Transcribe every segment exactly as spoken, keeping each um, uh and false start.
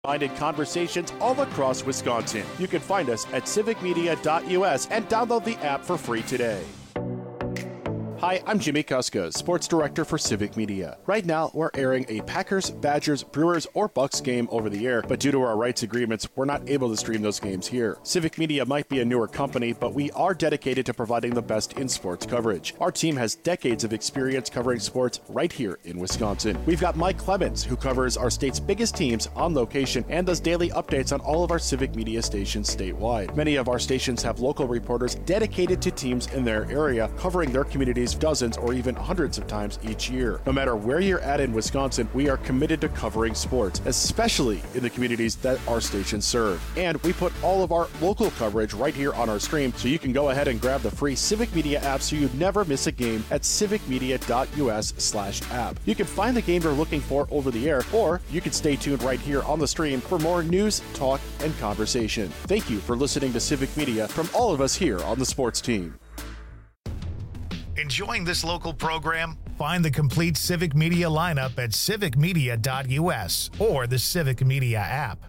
Minded conversations all across Wisconsin. You can find us at civic media dot U S and download the app for free today. Hi, I'm Jimmy Kuska, Sports Director for Civic Media. Right now, we're airing a Packers, Badgers, Brewers, or Bucks game over the air, but due to our rights agreements, we're not able to stream those games here. Civic Media might be a newer company, but we are dedicated to providing the best in sports coverage. Our team has decades of experience covering sports right here in Wisconsin. We've got Mike Clemens, who covers our state's biggest teams on location and does daily updates on all of our Civic Media stations statewide. Many of our stations have local reporters dedicated to teams in their area, covering their communities dozens or even hundreds of times each year. No matter where you're at in Wisconsin, we are committed to covering sports, especially in the communities that our stations serve. And we put all of our local coverage right here on our stream, so you can go ahead and grab the free Civic Media app so you never miss a game at civic media dot U S slash app. You can find the game you're looking for over the air, or you can stay tuned right here on the stream for more news, talk, and conversation. Thank you for listening to Civic Media from all of us here on the sports team. Enjoying this local program? Find the complete Civic Media lineup at civic media dot U S or the Civic Media app.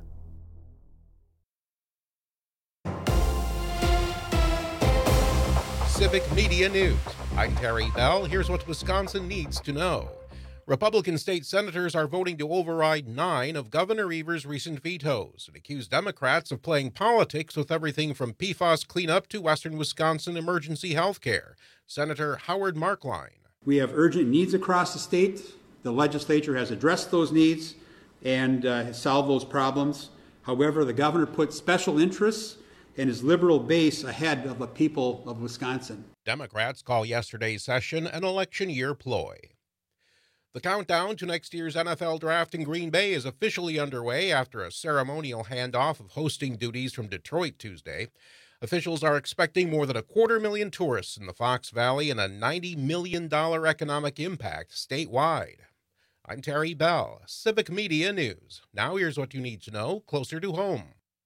Civic Media News. I'm Terry Bell. Here's what Wisconsin needs to know. Republican state senators are voting to override nine of Governor Evers' recent vetoes and accuse Democrats of playing politics with everything from P FAS cleanup to Western Wisconsin emergency health care. Senator Howard Markline. We have urgent needs across the state. The legislature has addressed those needs and uh, has solved those problems. However, the governor put special interests and his liberal base ahead of the people of Wisconsin. Democrats call yesterday's session an election year ploy. The countdown to next year's N F L draft in Green Bay is officially underway after a ceremonial handoff of hosting duties from Detroit Tuesday. Officials are expecting more than a quarter million tourists in the Fox Valley and a ninety million dollars economic impact statewide. I'm Terry Bell, Civic Media News. Now here's what you need to know closer to home.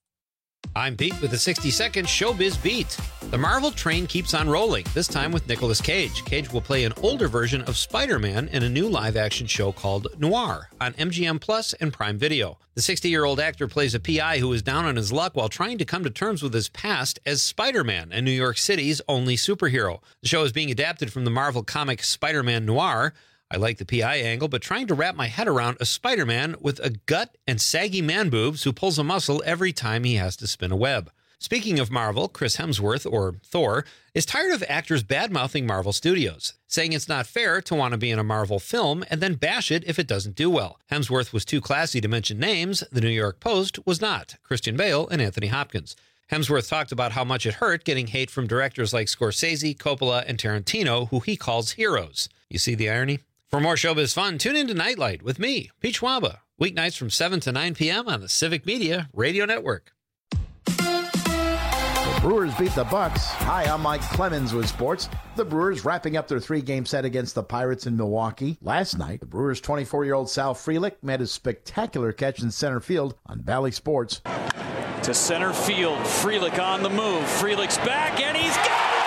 I'm Pete with a sixty-second Showbiz Beat. The Marvel train keeps on rolling, this time with Nicolas Cage. Cage will play an older version of Spider-Man in a new live-action show called Noir on M G M Plus and Prime Video. The sixty-year-old actor plays a P I who is down on his luck while trying to come to terms with his past as Spider-Man, and New York City's only superhero. The show is being adapted from the Marvel comic Spider-Man Noir. I like the P I angle, but trying to wrap my head around a Spider-Man with a gut and saggy man boobs who pulls a muscle every time he has to spin a web. Speaking of Marvel, Chris Hemsworth, or Thor, is tired of actors bad-mouthing Marvel Studios, saying it's not fair to want to be in a Marvel film and then bash it if it doesn't do well. Hemsworth was too classy to mention names. The New York Post was not. Christian Bale and Anthony Hopkins. Hemsworth talked about how much it hurt getting hate from directors like Scorsese, Coppola, and Tarantino, who he calls heroes. You see the irony? For more showbiz fun, tune in to Nightlight with me, Pete Schwaba, weeknights from seven to nine p.m. on the Civic Media Radio Network. The Brewers beat the Bucks. Hi, I'm Mike Clemens with sports. The Brewers wrapping up their three-game set against the Pirates in Milwaukee. Last night, the Brewers' twenty-four-year-old Sal Frelick made a spectacular catch in center field on Valley Sports. To center field, Frelick on the move. Frelick's back, and he's got it!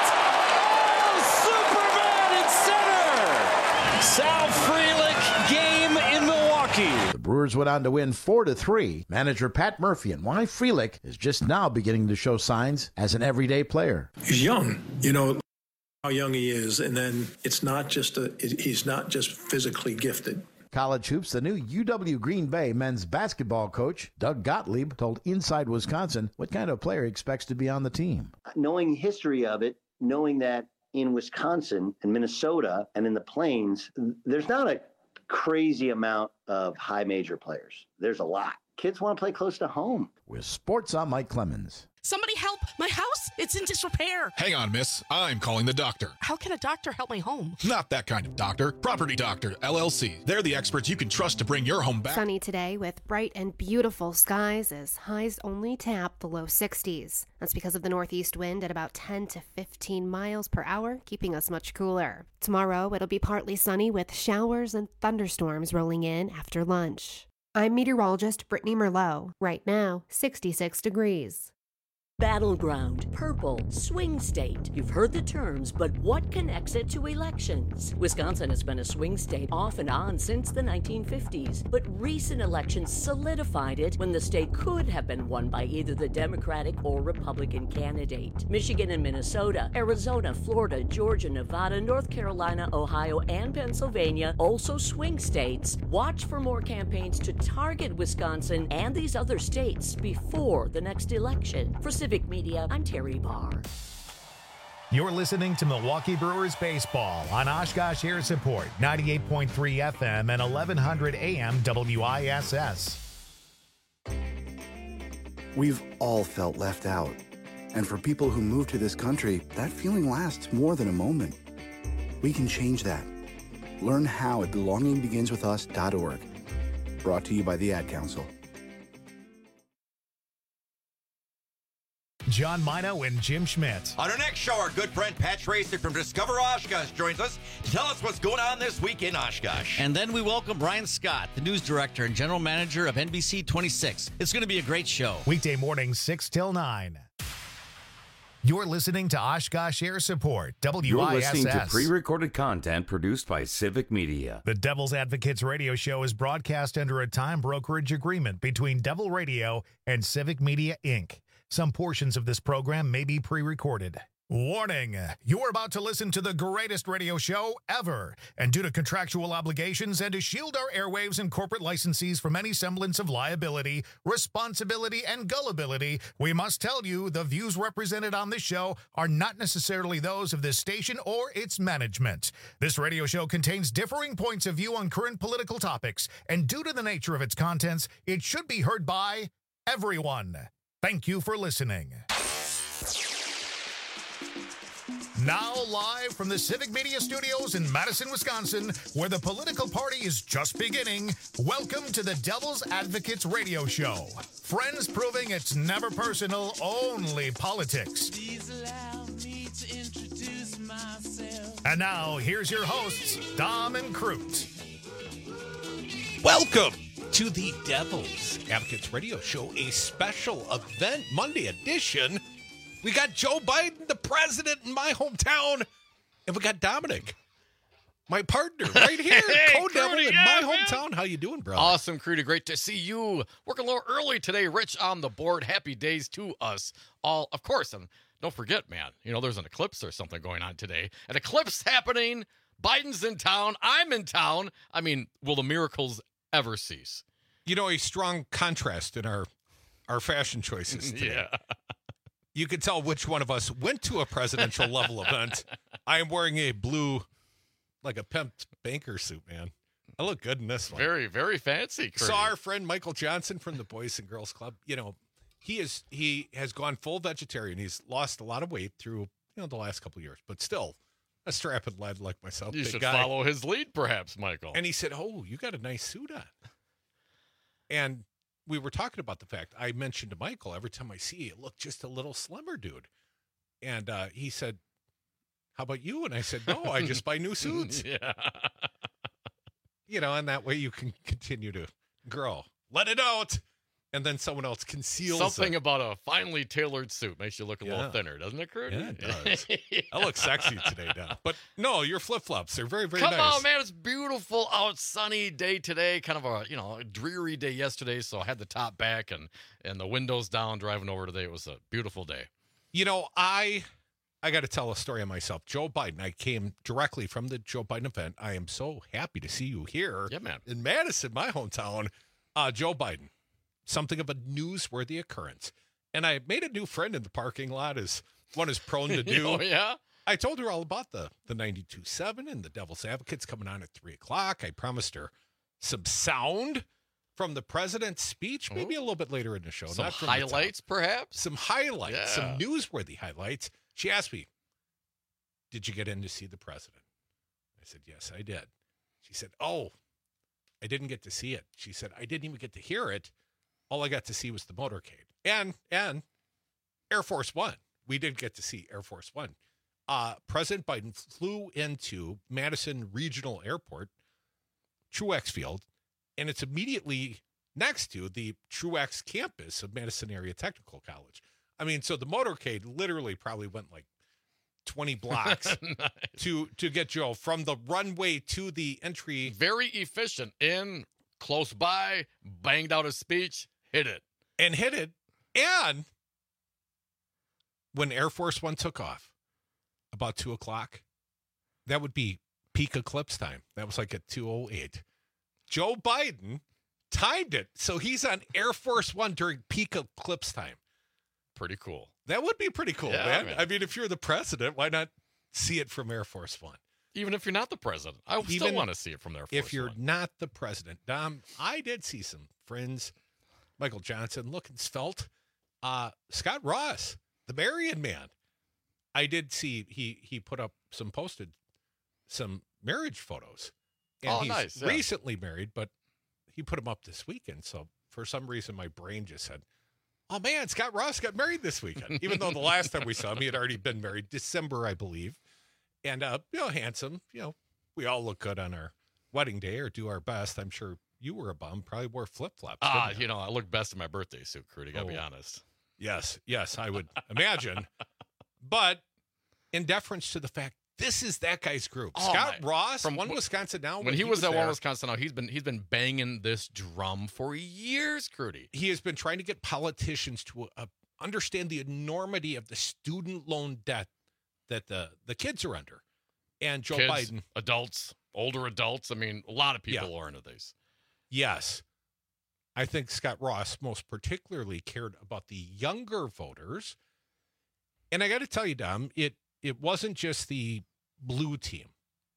Sal Frelick, game in Milwaukee. The Brewers went on to win four to three. Manager Pat Murphy and why Frelick is just now beginning to show signs as an everyday player. He's young, you know how young he is, and then it's not just a he's not just physically gifted. College hoops, the new U W Green Bay men's basketball coach, Doug Gottlieb, told Inside Wisconsin what kind of player he expects to be on the team. Knowing the history of it, knowing that in Wisconsin and Minnesota and in the Plains, there's not a crazy amount of high major players. There's a lot. Kids want to play close to home. With sports, I'm Mike Clemens. Somebody help! My house! It's in disrepair! Hang on, miss. I'm calling the doctor. How can a doctor help my home? Not that kind of doctor. Property Doctor, L L C. They're the experts you can trust to bring your home back. Sunny today with bright and beautiful skies as highs only tap the low sixties. That's because of the northeast wind at about ten to fifteen miles per hour, keeping us much cooler. Tomorrow, it'll be partly sunny with showers and thunderstorms rolling in after lunch. I'm meteorologist Brittany Merlot. Right now, sixty-six degrees. Battleground, purple, swing state. You've heard the terms, but what connects it to elections? Wisconsin has been a swing state off and on since the nineteen fifties, but recent elections solidified it when the state could have been won by either the Democratic or Republican candidate. Michigan and Minnesota, Arizona, Florida, Georgia, Nevada, North Carolina, Ohio, and Pennsylvania, also swing states. Watch for more campaigns to target Wisconsin and these other states before the next election. For Civic Media, I'm Terry Barr. You're listening to Milwaukee Brewers baseball on Oshkosh Air Support, ninety-eight point three F M and eleven hundred A M W I S S. We've all felt left out. And for people who move to this country, that feeling lasts more than a moment. We can change that. Learn how at belonging begins with us dot org. Brought to you by the Ad Council. John Mino and Jim Schmidt. On our next show, our good friend Pat Tracy from Discover Oshkosh joins us to tell us what's going on this week in Oshkosh. And then we welcome Brian Scott, the news director and general manager of N B C twenty-six. It's going to be a great show. Weekday mornings, six till nine. You're listening to Oshkosh Air Support, W I S S. You're listening to pre-recorded content produced by Civic Media. The Devil's Advocates radio show is broadcast under a time brokerage agreement between Devil Radio and Civic Media, Incorporated. Some portions of this program may be pre-recorded. Warning, you're about to listen to the greatest radio show ever. And due to contractual obligations and to shield our airwaves and corporate licensees from any semblance of liability, responsibility, and gullibility, we must tell you the views represented on this show are not necessarily those of this station or its management. This radio show contains differing points of view on current political topics, and due to the nature of its contents, it should be heard by everyone. Thank you for listening. Now live from the Civic Media Studios in Madison, Wisconsin, where the political party is just beginning, welcome to the Devil's Advocates radio show. Friends proving it's never personal, only politics. Please allow me to introduce myself. And now, here's your hosts, Dom and Crute. Welcome to the Devil's Advocates radio show, a special event Monday edition. We got Joe Biden, the president in my hometown, and we got Dominic, my partner, right here, hey, co-devil in yeah, my man. hometown. How you doing, bro? Awesome, Crudy. Great to see you. Working a little early today. Rich on the board. Happy days to us all. Of course, and don't forget, man, you know, there's an eclipse or something going on today. An eclipse happening. Biden's in town. I'm in town. I mean, will the miracles ever cease? You know, a strong contrast in our our fashion choices today. Yeah. You could tell which one of us went to a presidential level event. I am wearing a blue, like a pimped banker suit, man. I look good in this one. Very, very fancy. Curdy. Saw our friend Michael Johnson from the Boys and Girls Club. You know, he is he has gone full vegetarian. He's lost a lot of weight through, you know, the last couple of years, but still a strapping lad like myself. You should guy. follow his lead, perhaps, Michael. And he said, "Oh, you got a nice suit on." And we were talking about the fact, I mentioned to Michael, every time I see you, look just a little slimmer, dude. And uh, he said, how about you? And I said, no, I just buy new suits. Yeah. You know, and that way you can continue to grow. Let it out. And then someone else conceals Something it. about a finely tailored suit makes you look a yeah. little thinner, doesn't it, Kurt? Yeah, it does. yeah. I look sexy today, Don. But no, your flip-flops, they're very, very Come nice. Come on, man. It's beautiful out, sunny day today. Kind of a, you know, a dreary day yesterday, so I had the top back and, and the windows down driving over today. It was a beautiful day. You know, I I got to tell a story on myself. Joe Biden, I came directly from the Joe Biden event. I am so happy to see you here yeah, man. in Madison, my hometown. Uh, Joe Biden. Something of a newsworthy occurrence. And I made a new friend in the parking lot, as one is prone to do. Oh, yeah? I told her all about the, the ninety-two point seven and the Devil's Advocates coming on at three o'clock. I promised her some sound from the president's speech, maybe Ooh. a little bit later in the show. Some not from highlights, perhaps? Some highlights, yeah. some newsworthy highlights. She asked me, did you get in to see the president? I said, yes, I did. She said, oh, I didn't get to see it. She said, I didn't even get to hear it. All I got to see was the motorcade and and Air Force One. We did get to see Air Force One. Uh, President Biden flew into Madison Regional Airport, Truex Field, and it's immediately next to the Truex campus of Madison Area Technical College. I mean, so the motorcade literally probably went like twenty blocks nice. to to get Joe from the runway to the entry. Very efficient. In, close by, banged out a speech, hit it. And hit it. And when Air Force One took off, about two o'clock, that would be peak eclipse time. That was like at two oh eight. Joe Biden timed it. So he's on Air Force One during peak eclipse time. Pretty cool. That would be pretty cool, yeah, man. man. I mean, if you're the president, why not see it from Air Force One? Even if you're not the president, I Even still want to see it from Air Force If you're One. not the president, Dom, I did see some friends, Michael Johnson, looking svelte. Uh, Scott Ross, the Marion man. I did see he he put up some posted some marriage photos. And oh, he's nice. Yeah. recently married, but he put them up this weekend. So for some reason, my brain just said, oh, man, Scott Ross got married this weekend, even though the last time we saw him, he had already been married, December, I believe. And, uh, you know, handsome. You know, we all look good on our wedding day or do our best. I'm sure you were a bum, probably wore flip-flops. Ah, you know, I look best in my birthday suit, Crudy, gotta Oh. be honest. Yes, yes, I would imagine. But in deference to the fact, this is that guy's group. Oh, Scott my- Ross from One wh- Wisconsin Now. When he was at there, One Wisconsin Now, he's been he's been banging this drum for years, Crudy. he has been trying to get politicians to uh, understand the enormity of the student loan debt that the, the kids are under. And Joe Kids, Biden. adults, older adults. I mean, a lot of people Yeah. are into these. Yes. I think Scott Ross most particularly cared about the younger voters. And I got to tell you, Dom, it it wasn't just the blue team.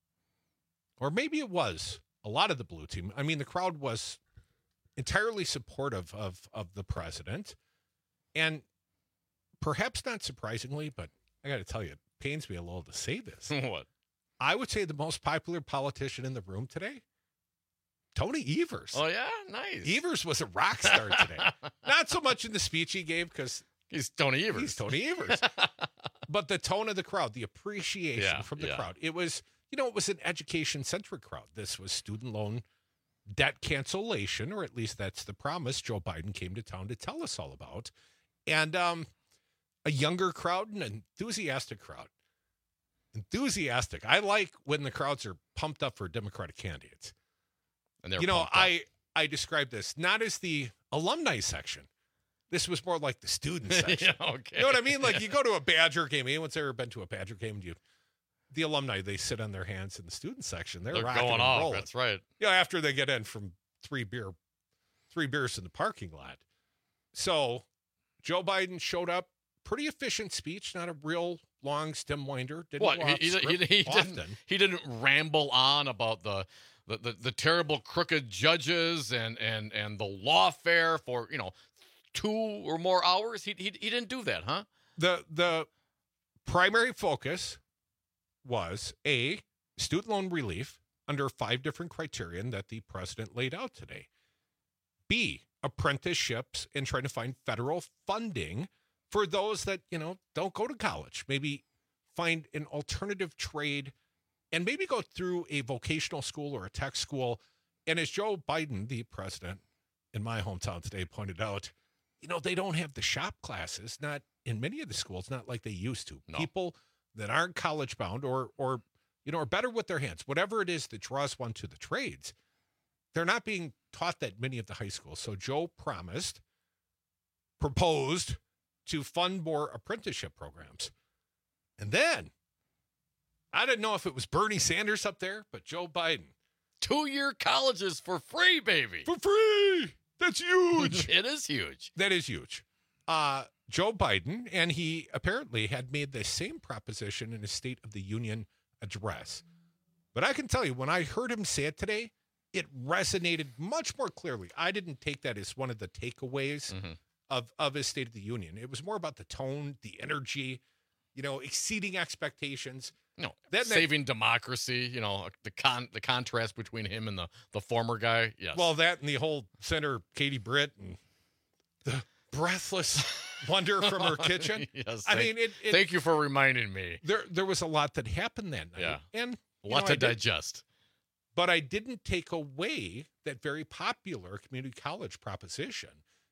Or maybe it was a lot of the blue team. I mean, the crowd was entirely supportive of, of the president. And perhaps not surprisingly, but I got to tell you, it pains me a little to say this. What? I would say the most popular politician in the room today, Tony Evers. Oh, yeah? Nice. Evers was a rock star today. Not so much in the speech he gave because he's Tony Evers. He's Tony Evers. But the tone of the crowd, the appreciation Yeah, from the yeah. crowd. It was, you know, it was an education-centric crowd. This was student loan debt cancellation, or at least that's the promise Joe Biden came to town to tell us all about. And um, a younger crowd, an enthusiastic crowd. Enthusiastic. I like when the crowds are pumped up for Democratic candidates. And they're you know, pumped up. I I describe this not as the alumni section. This was more like the student section. Yeah, okay. You know what I mean? Like you go to a Badger game. Anyone's ever been to a Badger game? You, the alumni, they sit on their hands in the student section. They're, They're rocking going and off. rolling. That's right. Yeah, after they get in from three beer, three beers in the parking lot. So Joe Biden showed up. Pretty efficient speech. Not a real long stem winder. Didn't What? go off He, he, script he, he often. didn't, he didn't ramble on about the, the, the, the terrible crooked judges and, and, and the lawfare for, you know, two or more hours. He, he, he didn't do that, huh? The the primary focus was A, student loan relief under five different criterion that the president laid out today. B, apprenticeships and trying to find federal funding for those that, you know, don't go to college. Maybe find an alternative trade and maybe go through a vocational school or a tech school. And as Joe Biden, the president in my hometown today, pointed out, you know, they don't have the shop classes, not in many of the schools, not like they used to. No. People that aren't college bound or, or, you know, are better with their hands, whatever it is that draws one to the trades, they're not being taught that many of the high schools. So Joe promised, proposed to fund more apprenticeship programs. And then, I didn't know if it was Bernie Sanders up there, but Joe Biden. Two-year colleges for free, baby. For free! That's huge! It is huge. That is huge. Uh, Joe Biden, and he apparently had made the same proposition in his State of the Union address. But I can tell you, when I heard him say it today, it resonated much more clearly. I didn't take that as one of the takeaways Mm-hmm. of, of his State of the Union. It was more about the tone, the energy, you know, exceeding expectations. No, Then that- saving democracy, you know, the con the contrast between him and the, the former guy. Yes. Well, that and the whole Senator Katie Britt and the breathless wonder from her kitchen. Yes. I thank, mean, it, it, thank you for reminding me. there there was a lot that happened that night. Yeah. And A you lot know, to I did- digest. But I didn't take away that very popular community college proposition.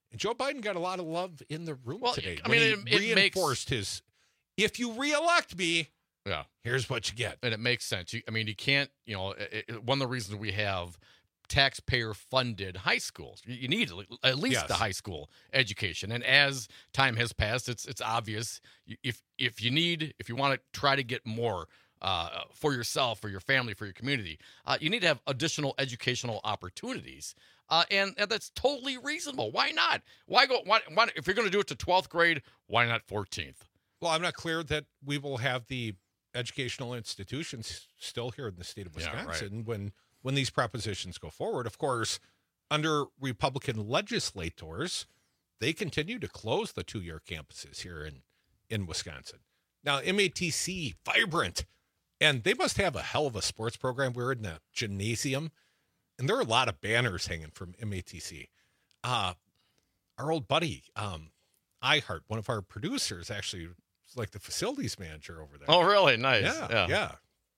And Joe Biden got a lot of love in the room well, today. I mean, when it, he it reinforced makes, his, if you reelect me, yeah, here's what you get. And it makes sense. You, I mean, you can't, you know, it, it, one of the reasons we have taxpayer-funded high schools, you, you need at least Yes. the high school education. And as time has passed, it's it's obvious if if you need, if you want to try to get more uh, for yourself, for your family, for your community, uh, you need to have additional educational opportunities. Uh, and, and that's totally reasonable. Why not? Why go? Why, why if you're going to do it to twelfth grade, why not fourteenth? Well, I'm not clear that we will have the educational institutions still here in the state of Wisconsin Yeah, right. when when these propositions go forward. Of course, under Republican legislators, they continue to close the two-year campuses here in, in Wisconsin. Now, M A T C, vibrant, and they must have a hell of a sports program. We're in the gymnasium, and there are a lot of banners hanging from M A T C. Uh, our old buddy, um, iHeart, one of our producers, actually was like the facilities manager over there. Oh, really? Nice. Yeah, Yeah. yeah.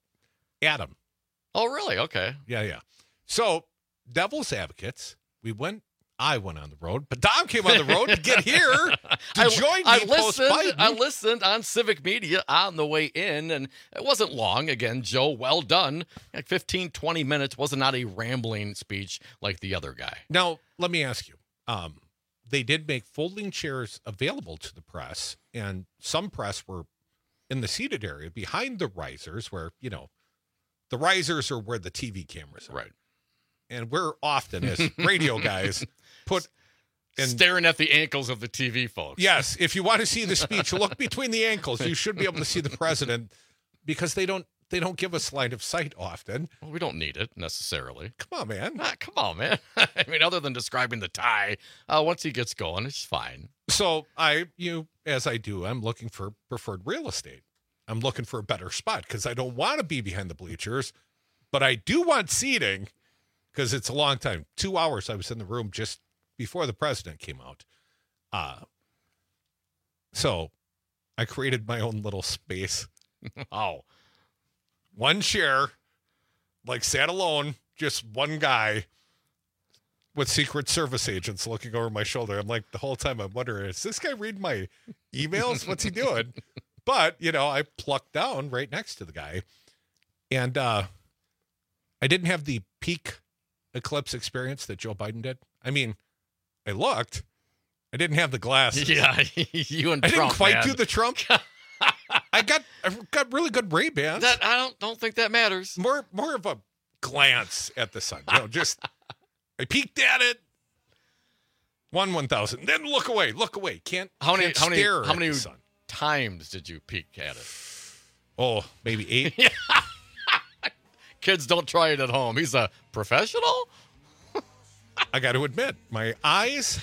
Adam. Oh, really? Okay. Yeah, yeah. So, Devil's Advocates, we went, I went on the road, but Dom came on the road to get here to I, join me I post listened, Biden. I listened on Civic Media on the way in, and it wasn't long. Again, Joe, well done. Like fifteen, twenty minutes. Was not a rambling speech like the other guy. Now, let me ask you. Um, they did make folding chairs available to the press, and some press were in the seated area behind the risers where, you know, the risers are where the T V cameras are. Right. And we're often, as radio guys, put in... Staring at the ankles of the T V folks. Yes. If you want to see the speech, look between the ankles. You should be able to see the president because they don't they don't give us line of sight often. Well, we don't need it necessarily. Come on, man. Ah, come on, man. I mean, other than describing the tie, uh, once he gets going, it's fine. So I, you, as I do, I'm looking for preferred real estate. I'm looking for a better spot because I don't want to be behind the bleachers, but I do want seating because it's a long time. Two hours I was in the room just before the president came out. Uh, so I created my own little space. Oh. One chair, like sat alone, just one guy with Secret Service agents looking over my shoulder. I'm like, the whole time I'm wondering, is this guy reading my emails? What's he doing? But, you know, I plucked down right next to the guy. And uh, I didn't have the peak eclipse experience that Joe Biden did. I mean, I looked. I didn't have the glasses. Yeah, you and I Trump, didn't quite man. do the Trump. I got I got really good Ray-Bans. That I don't don't think that matters. More more of a glance at the sun. You know, just I peeked at it. One one thousand. Then look away. Look away. Can't How many can't how many stare how at many the sun. times did you peek at it? Oh, maybe eight. Kids, don't try it at home. He's a professional. I got to admit, my eyes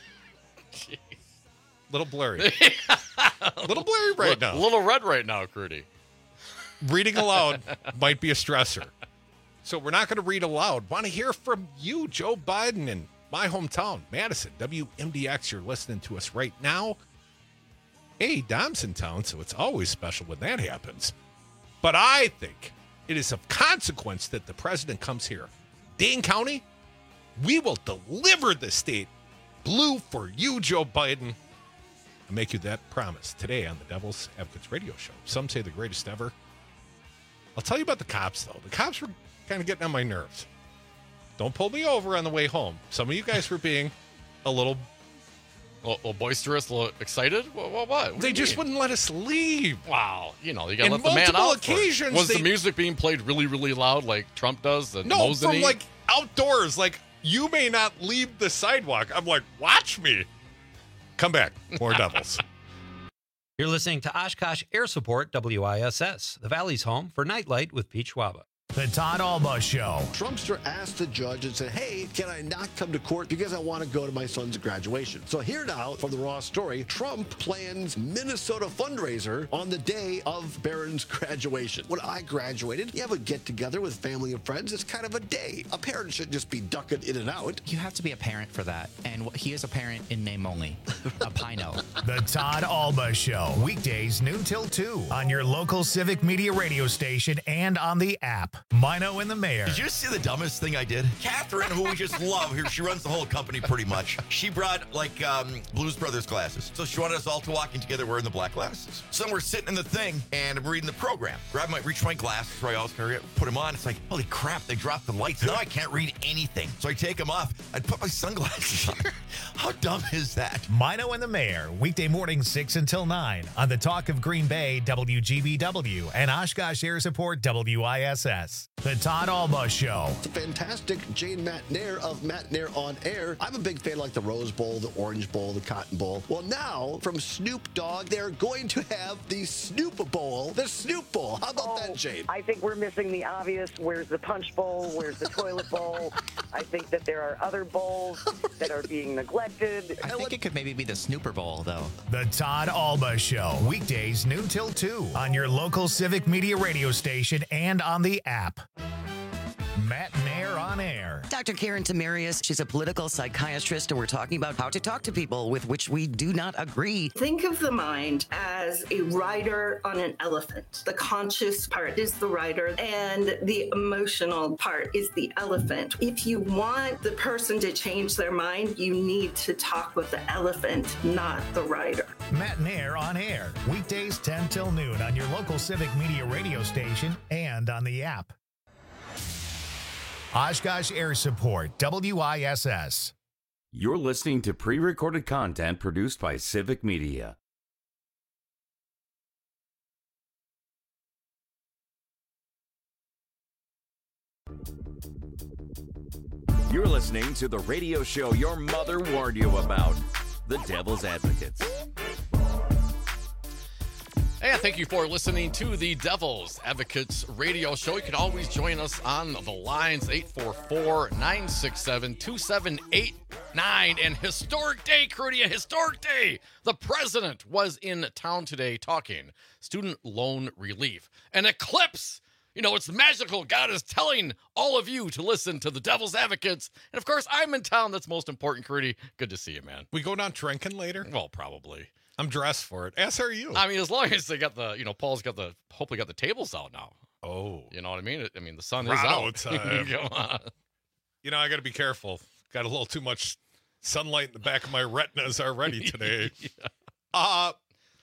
little blurry. little blurry right now. A little red right now, Crudy. Reading aloud might be a stressor. So we're not going to read aloud. Want to hear from you, Joe Biden, in my hometown, Madison, W M D X. You're listening to us right now. Hey, Dom's in town, so it's always special when that happens. But I think it is of consequence that the president comes here. Dane County, we will deliver the state blue for you, Joe Biden. I make you that promise today on the Devil's Advocates radio show. Some say the greatest ever. I'll tell you about the cops, though. The cops were kind of getting on my nerves. Don't pull me over on the way home. Some of you guys were being a little... A little boisterous, a little excited? What? What? what? what they just mean? wouldn't let us leave. Wow. You know, you got to In let the man multiple out. occasions, Was they- the music being played really, really loud like Trump does? And No, Mosini? from like outdoors. Like, you may not leave the sidewalk. I'm like, watch me. Come back. More Devils. You're listening to Oshkosh Air Support W I S S, the Valley's home for Nightlight with Pete Schwaba. The Todd Alba Show. Trumpster asked the judge and said, hey, can I not come to court because I want to go to my son's graduation? So here now from the Raw story, Trump plans Minnesota fundraiser on the day of Barron's graduation. When I graduated, you have a get-together with family and friends. It's kind of a day. A parent shouldn't just be ducking in and out. You have to be a parent for that. And he is a parent in name only. A Pino. The Todd Alba Show. Weekdays, noon till two on your local Civic Media radio station and on the app. Mino and the Mayor. Did you see the dumbest thing I did? Catherine, who we just love here, she runs the whole company pretty much. She brought like um, Blues Brothers glasses. So she wanted us all to walk in together wearing the black glasses. So then we're sitting in the thing and I'm reading the program. Grab my, reach my glasses, so I always carry it, put them on. It's like, holy crap, they dropped the lights. Now I can't read anything. So I take them off. I put my sunglasses on. How dumb is that? Mino and the Mayor, weekday morning six until nine on the Talk of Green Bay, W G B W, and Oshkosh Air Support, W I S S. The Todd Alba Show. It's a fantastic Jane Matt Nair of Matt Nair on Air. I'm a big fan of like the Rose Bowl, the Orange Bowl, the Cotton Bowl. Well, now from Snoop Dogg, they're going to have the Snoop Bowl, the Snoop Bowl. How about oh, that, Jane? I think we're missing the obvious. Where's the Punch Bowl? Where's the Toilet Bowl? I think that there are other bowls that are being neglected. I think it could maybe be the Snooper Bowl, though. The Todd Alba Show, weekdays noon till two on your local Civic Media radio station and on the app. Matt Nair on Air. Doctor Karen Tamarius, she's a political psychiatrist, and we're talking about how to talk to people with which we do not agree. Think of the mind as a rider on an elephant. The conscious part is the rider, and the emotional part is the elephant. If you want the person to change their mind, you need to talk with the elephant, not the rider. Matt Nair on Air, weekdays ten till noon on your local Civic Media radio station and on the app. Oshkosh Air Support, W I S S. You're listening to pre-recorded content produced by Civic Media. You're listening to the radio show your mother warned you about, The Devil's Advocates. Hey, thank you for listening to the Devil's Advocates radio show. You can always join us on the lines, eight four four, nine six seven, two seven eight nine. And historic day, Crudy, a historic day. The president was in town today talking student loan relief. An eclipse. You know, it's magical. God is telling all of you to listen to the Devil's Advocates. And, of course, I'm in town. That's most important, Crudy. Good to see you, man. We go down drinking later? Well, probably. I'm dressed for it. As are you. I mean, as long as they got the, you know, Paul's got the, hopefully got the tables out now. Oh. You know what I mean? I mean, the sun Grotto is out. time. Come on. You know, I got to be careful. Got a little too much sunlight in the back of my retinas already today. yeah. Uh,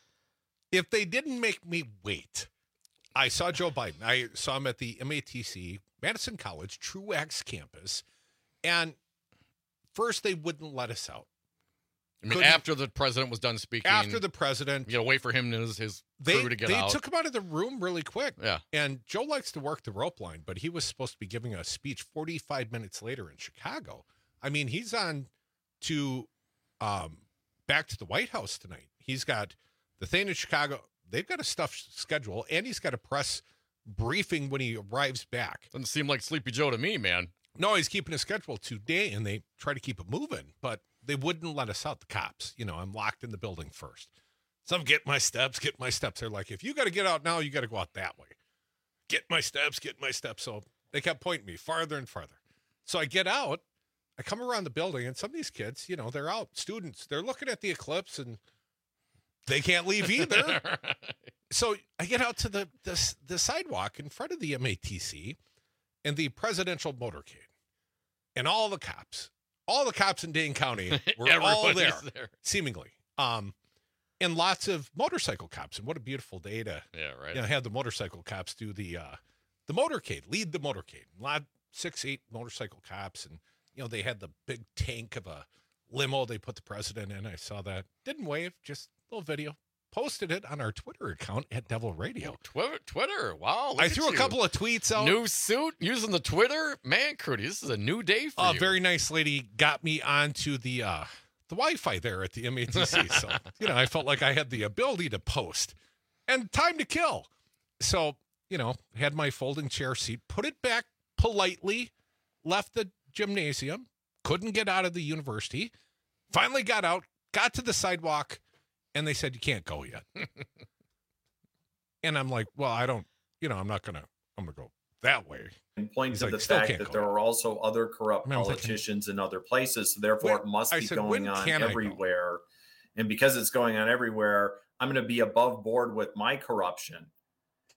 if they didn't make me wait, I saw Joe Biden. I saw him at the M A T C, Madison College, Truax campus. And first, they wouldn't let us out. I mean, after the president was done speaking. After the president. You gotta wait for him and his, his they, crew to get they out. They took him out of the room really quick. Yeah. And Joe likes to work the rope line, but he was supposed to be giving a speech forty-five minutes later in Chicago. I mean, he's on to um, back to the White House tonight. He's got the thing in Chicago. They've got a stuffed schedule, and he's got a press briefing when he arrives back. Doesn't seem like Sleepy Joe to me, man. No, he's keeping his schedule today, and they try to keep it moving, but they wouldn't let us out, the cops. You know, I'm locked in the building first. So I'm getting my steps, get my steps. They're like, if you got to get out now, you got to go out that way. Get my steps, get my steps. So they kept pointing me farther and farther. So I get out, I come around the building, and some of these kids, you know, they're out, students, they're looking at the eclipse, and they can't leave either. So I get out to the, the the sidewalk in front of the M A T C and the presidential motorcade, and all the cops. All the cops in Dane County were all there, there, seemingly. Um, and lots of motorcycle cops. And what a beautiful day to yeah, right. You know, have the motorcycle cops do the uh, the motorcade, lead the motorcade. A lot, six, eight motorcycle cops. And, you know, they had the big tank of a limo they put the president in. I saw that. Didn't wave, just a little video. Posted it on our Twitter account at Devil Radio. Oh, Twitter, Twitter, wow! I threw a couple of tweets out. New suit using the Twitter, man, Crudy. This is a new day for uh, you. A very nice lady got me onto the uh, the Wi-Fi there at the M A T C, so you know I felt like I had the ability to post and time to kill. So you know, had my folding chair seat, put it back politely, left the gymnasium, couldn't get out of the university, finally got out, got to the sidewalk. And they said, you can't go yet. And I'm like, well, I don't, you know, I'm not going to, I'm going to go that way. And point He's to like, the "Still fact can't that go there yet." are also other corrupt I mean, I was like, politicians in other places. So therefore, When- it must I be said, going "When on can I go?" everywhere. And because it's going on everywhere, I'm going to be above board with my corruption.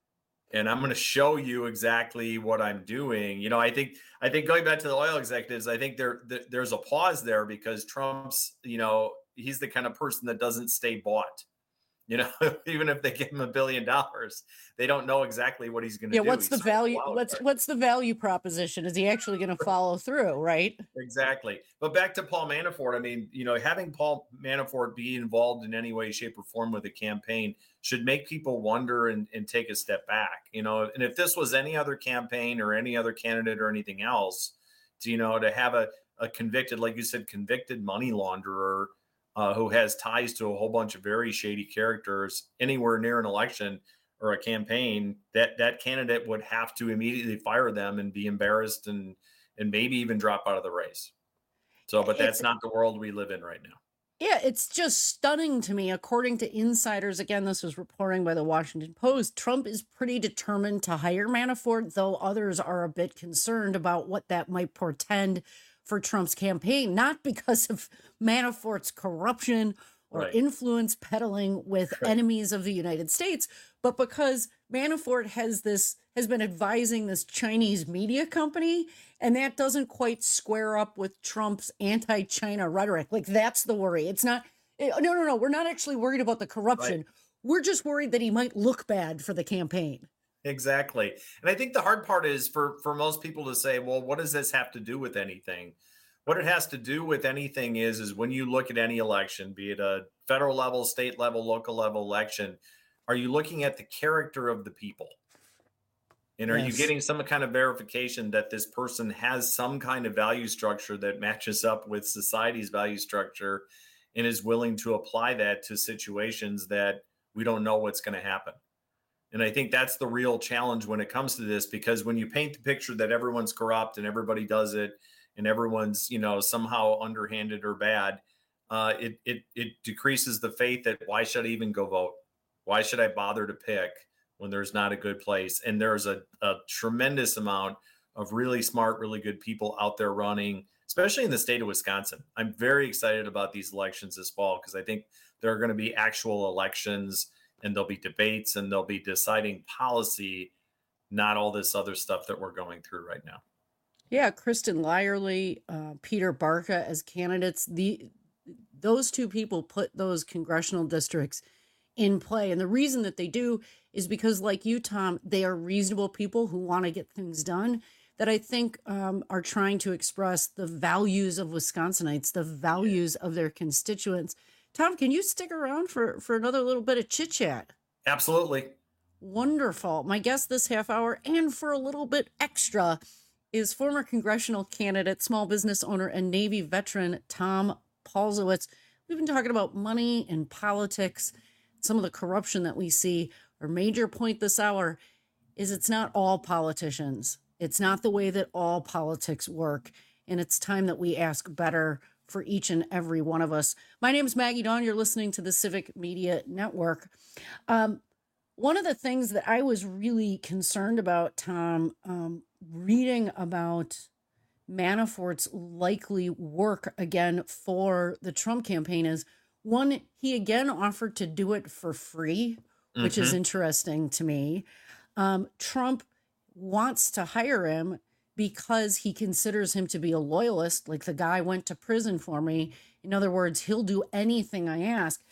and I'm going to show you exactly what I'm doing. You know, I think I think going back to the oil executives, I think there, there there's a pause there because Trump's, you know, he's the kind of person that doesn't stay bought. You know, even if they give him a billion dollars, they don't know exactly what he's going to yeah, do. what's He's the value? What's there. what's the value proposition? Is he actually going to follow through? Right. Exactly. But back to Paul Manafort. I mean, you know, having Paul Manafort be involved in any way, shape, or form with a campaign should make people wonder and, and take a step back. You know, and if this was any other campaign or any other candidate or anything else, to, you know, to have a, a convicted, like you said, convicted money launderer uh, who has ties to a whole bunch of very shady characters anywhere near an election or a campaign, that that candidate would have to immediately fire them and be embarrassed and and maybe even drop out of the race. So, but that's not the world we live in right now. Yeah, it's just stunning to me. According to insiders, again, this was reporting by the Washington Post, Trump is pretty determined to hire Manafort, though others are a bit concerned about what that might portend for Trump's campaign, not because of Manafort's corruption or Right. influence peddling with Right. enemies of the United States, but because Manafort has this has been advising this Chinese media company, and that doesn't quite square up with Trump's anti-China rhetoric. Like, that's the worry. It's not eh, no, no, no. We're not actually worried about the corruption. Right. We're just worried that he might look bad for the campaign. Exactly. And I think the hard part is for, for most people to say, well, what does this have to do with anything? What it has to do with anything is, is when you look at any election, be it a federal level, state level, local level election, are you looking at the character of the people? And are you Yes. getting some kind of verification that this person has some kind of value structure that matches up with society's value structure and is willing to apply that to situations that we don't know what's going to happen? And I think that's the real challenge when it comes to this, because when you paint the picture that everyone's corrupt and everybody does it and everyone's, you know, somehow underhanded or bad, uh, it, it, it decreases the faith that why should I even go vote? Why should I bother to pick when there's not a good place? And there's a, a tremendous amount of really smart, really good people out there running, especially in the state of Wisconsin. I'm very excited about these elections this fall because I think there are going to be actual elections and there'll be debates and they'll be deciding policy, not all this other stuff that we're going through right now. Yeah, Kristen Lyerly, uh, Peter Barca as candidates. The those two people put those congressional districts in play. And the reason that they do is because, like you, Tom, they are reasonable people who want to get things done that I think um, are trying to express the values of Wisconsinites, the values of their constituents. Tom, can you stick around for, for another little bit of chit chat? Absolutely. Wonderful. My guest this half hour, and for a little bit extra, is former congressional candidate, small business owner, and Navy veteran Tom Paulzowitz. We've been talking about money and politics, some of the corruption that we see. Our major point this hour is it's not all politicians. It's not the way that all politics work. And it's time that we ask better for each and every one of us. My name is Maggie Dawn. You're listening to the Civic Media Network. Um, one of the things that I was really concerned about, Tom, um, reading about Manafort's likely work again for the Trump campaign is, one, he again offered to do it for free, which is Mhm. interesting to me. Um, Trump wants to hire him because he considers him to be a loyalist, like the guy went to prison for me. In other words, he'll do anything I ask.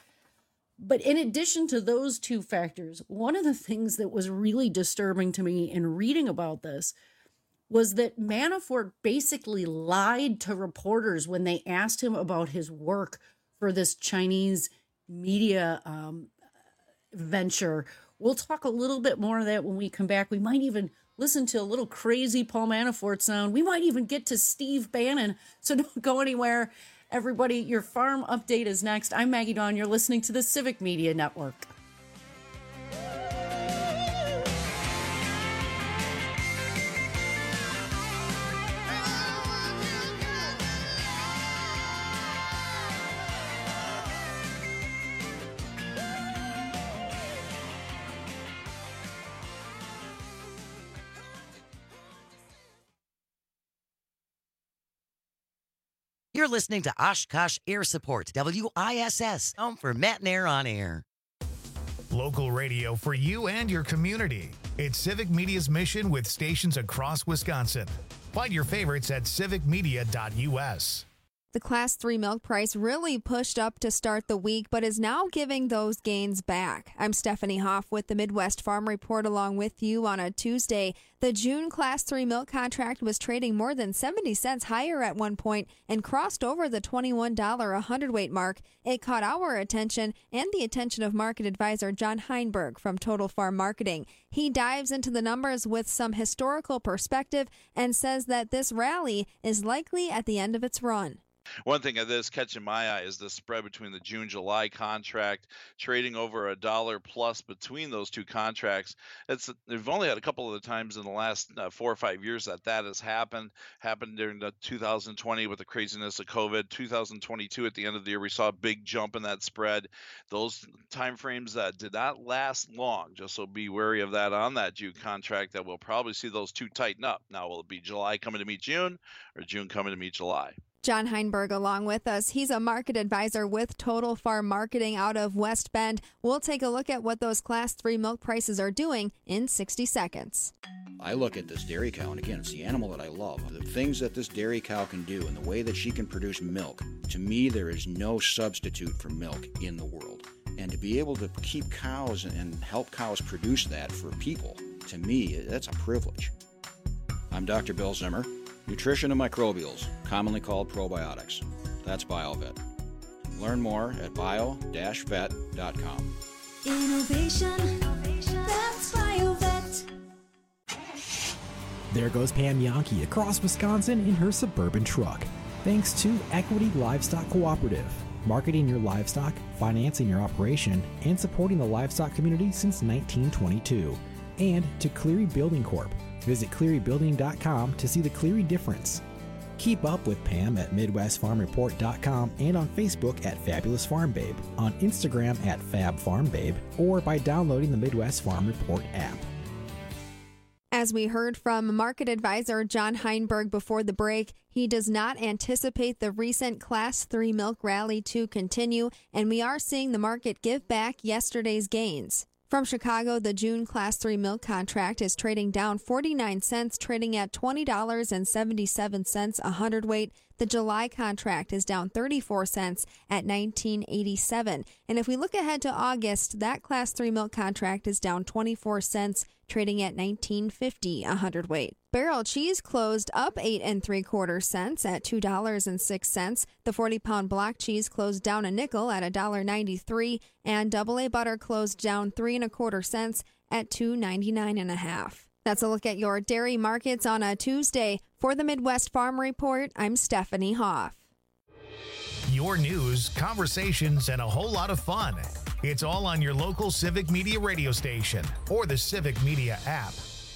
But in addition to those two factors, one of the things that was really disturbing to me in reading about this was that Manafort basically lied to reporters when they asked him about his work for this Chinese media um, venture. We'll talk a little bit more of that when we come back. We might even listen to a little crazy Paul Manafort sound. We might even get to Steve Bannon. So don't go anywhere. Everybody, your farm update is next. I'm Maggie Dawn. You're listening to the Civic Media Network. You're listening to Oshkosh Air Support, W I S S, home for Matt and Air on Air. Local radio for you and your community. It's Civic Media's mission with stations across Wisconsin. Find your favorites at civic media dot u s. The Class three milk price really pushed up to start the week, but is now giving those gains back. I'm Stephanie Hoff with the Midwest Farm Report along with you on a Tuesday. The June Class three milk contract was trading more than seventy cents higher at one point and crossed over the twenty-one dollars a hundredweight mark. It caught our attention and the attention of market advisor John Heinberg from Total Farm Marketing. He dives into the numbers with some historical perspective and says that this rally is likely at the end of its run. One thing that is catching my eye is the spread between the June-July contract, trading over a dollar plus between those two contracts. It's They've only had a couple of the times in the last uh, four or five years that that has happened. Happened during the two thousand twenty with the craziness of COVID. two thousand twenty-two at the end of the year, we saw a big jump in that spread. Those timeframes that did not last long, just so be wary of that on that June contract, that we'll probably see those two tighten up. Now, will it be July coming to meet June or June coming to meet July? John Heinberg along with us. He's a market advisor with Total Farm Marketing out of West Bend. We'll take a look at what those Class three milk prices are doing in sixty seconds. I look at this dairy cow, and again, it's the animal that I love. The things that this dairy cow can do and the way that she can produce milk, to me, there is no substitute for milk in the world. And to be able to keep cows and help cows produce that for people, to me, that's a privilege. I'm Doctor Bill Zimmer. Nutrition and microbials, commonly called probiotics. That's BioVet. Learn more at bio dash vet dot com. Innovation, that's BioVet. There goes Pam Yankee across Wisconsin in her Suburban truck. Thanks to Equity Livestock Cooperative, marketing your livestock, financing your operation, and supporting the livestock community since nineteen twenty-two. And to Cleary Building Corp. Visit cleary building dot com to see the Cleary difference. Keep up with Pam at midwest farm report dot com and on Facebook at Fabulous Farm Babe, on Instagram at Fab Farm Babe, or by downloading the Midwest Farm Report app. As we heard from market advisor John Heinberg before the break, he does not anticipate the recent Class three milk rally to continue, and we are seeing the market give back yesterday's gains. From Chicago, the June Class three milk contract is trading down forty-nine cents, trading at twenty dollars and seventy-seven cents a hundredweight. The July contract is down thirty-four cents at nineteen eighty-seven. And if we look ahead to August, that Class three milk contract is down twenty-four cents, trading at nineteen fifty a hundredweight. Barrel cheese closed up eight and three quarter cents at two dollars and six cents. The forty pound block cheese closed down a nickel at one dollar and ninety-three, and double A butter closed down three and a quarter cents at two ninety-nine and a half. That's a look at your dairy markets on a Tuesday. For the Midwest Farm Report, I'm Stephanie Hoff. Your news, conversations, and a whole lot of fun. It's all on your local Civic Media radio station or the Civic Media app.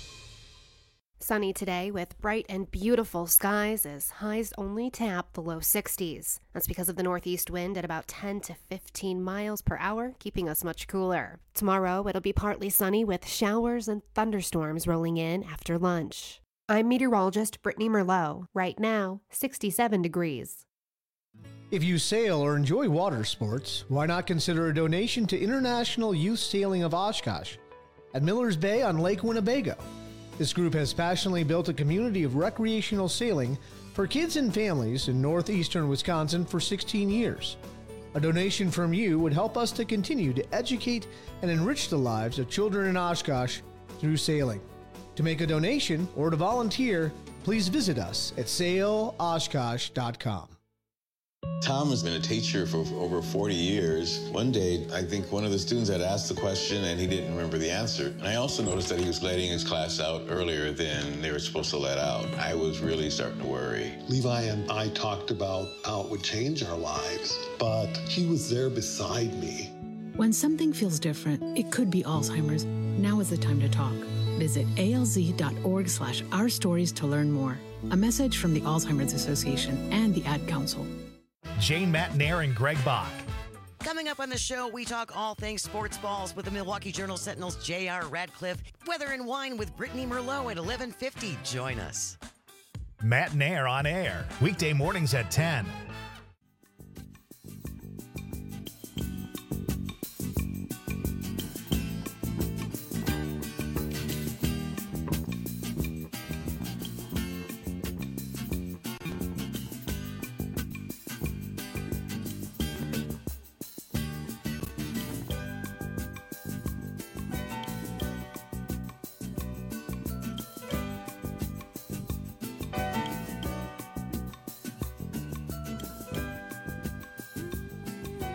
Sunny today with bright and beautiful skies as highs only tap the low sixties. That's because of the northeast wind at about ten to fifteen miles per hour, keeping us much cooler. Tomorrow, it'll be partly sunny with showers and thunderstorms rolling in after lunch. I'm meteorologist Brittany Merlot. Right now, sixty-seven degrees. If you sail or enjoy water sports, why not consider a donation to International Youth Sailing of Oshkosh at Miller's Bay on Lake Winnebago. This group has passionately built a community of recreational sailing for kids and families in northeastern Wisconsin for sixteen years. A donation from you would help us to continue to educate and enrich the lives of children in Oshkosh through sailing. To make a donation or to volunteer, please visit us at sail oshkosh dot com. Tom has been a teacher for over forty years. One day, I think one of the students had asked the question and he didn't remember the answer. And I also noticed that he was letting his class out earlier than they were supposed to let out. I was really starting to worry. Levi and I talked about how it would change our lives, but he was there beside me. When something feels different, it could be Alzheimer's. Now is the time to talk. Visit alz.org slash our stories to learn more. A message from the Alzheimer's Association and the Ad Council. Jane Matnair and Greg Bach. Coming up on the show, we talk all things sports balls with the Milwaukee Journal Sentinel's J R Radcliffe. Weather and wine with Brittany Merlot at eleven fifty. Join us. Matnair on air, weekday mornings at ten.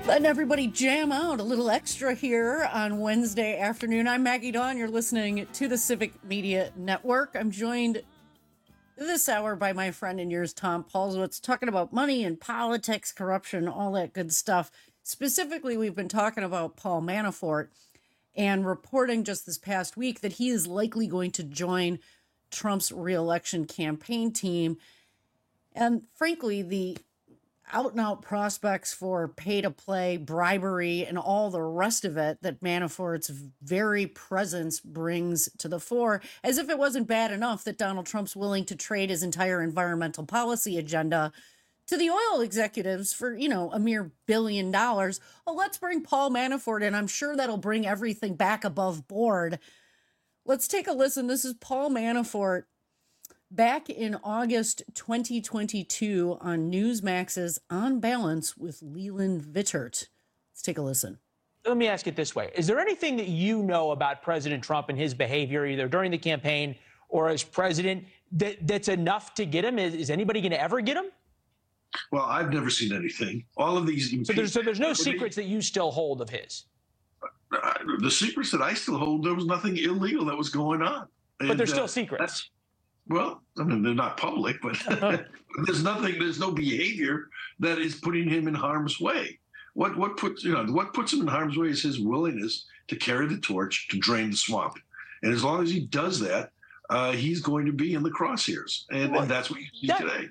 Letting everybody jam out a little extra here on Wednesday afternoon. I'm Maggie Dawn. You're listening to the Civic Media Network. I'm joined this hour by my friend and yours, Tom Paulsowitz, talking about money and politics, corruption, all that good stuff. Specifically, we've been talking about Paul Manafort and reporting just this past week that he is likely going to join Trump's reelection campaign team. And frankly, the out-and-out prospects for pay-to-play, bribery, and all the rest of it that Manafort's very presence brings to the fore, as if it wasn't bad enough that Donald Trump's willing to trade his entire environmental policy agenda to the oil executives for, you know, a mere billion dollars. Well, let's bring Paul Manafort in. I'm sure that'll bring everything back above board. Let's take a listen. This is Paul Manafort back in August twenty twenty-two on Newsmax's On Balance with Leland Vittert. Let's take a listen. Let me ask it this way. Is there anything that you know about President Trump and his behavior, either during the campaign or as president, that, that's enough to get him? Is, is anybody going to ever get him? Well, I've never seen anything. All of these... So there's, so there's no secrets that you still hold of his? Uh, the secrets that I still hold, there was nothing illegal that was going on. But And, there's still uh, secrets. Well, I mean, they're not public, but there's nothing, there's no behavior that is putting him in harm's way. What what puts you know what puts him in harm's way is his willingness to carry the torch to drain the swamp, and as long as he does that, uh, he's going to be in the crosshairs, and, and that's what you see That- today.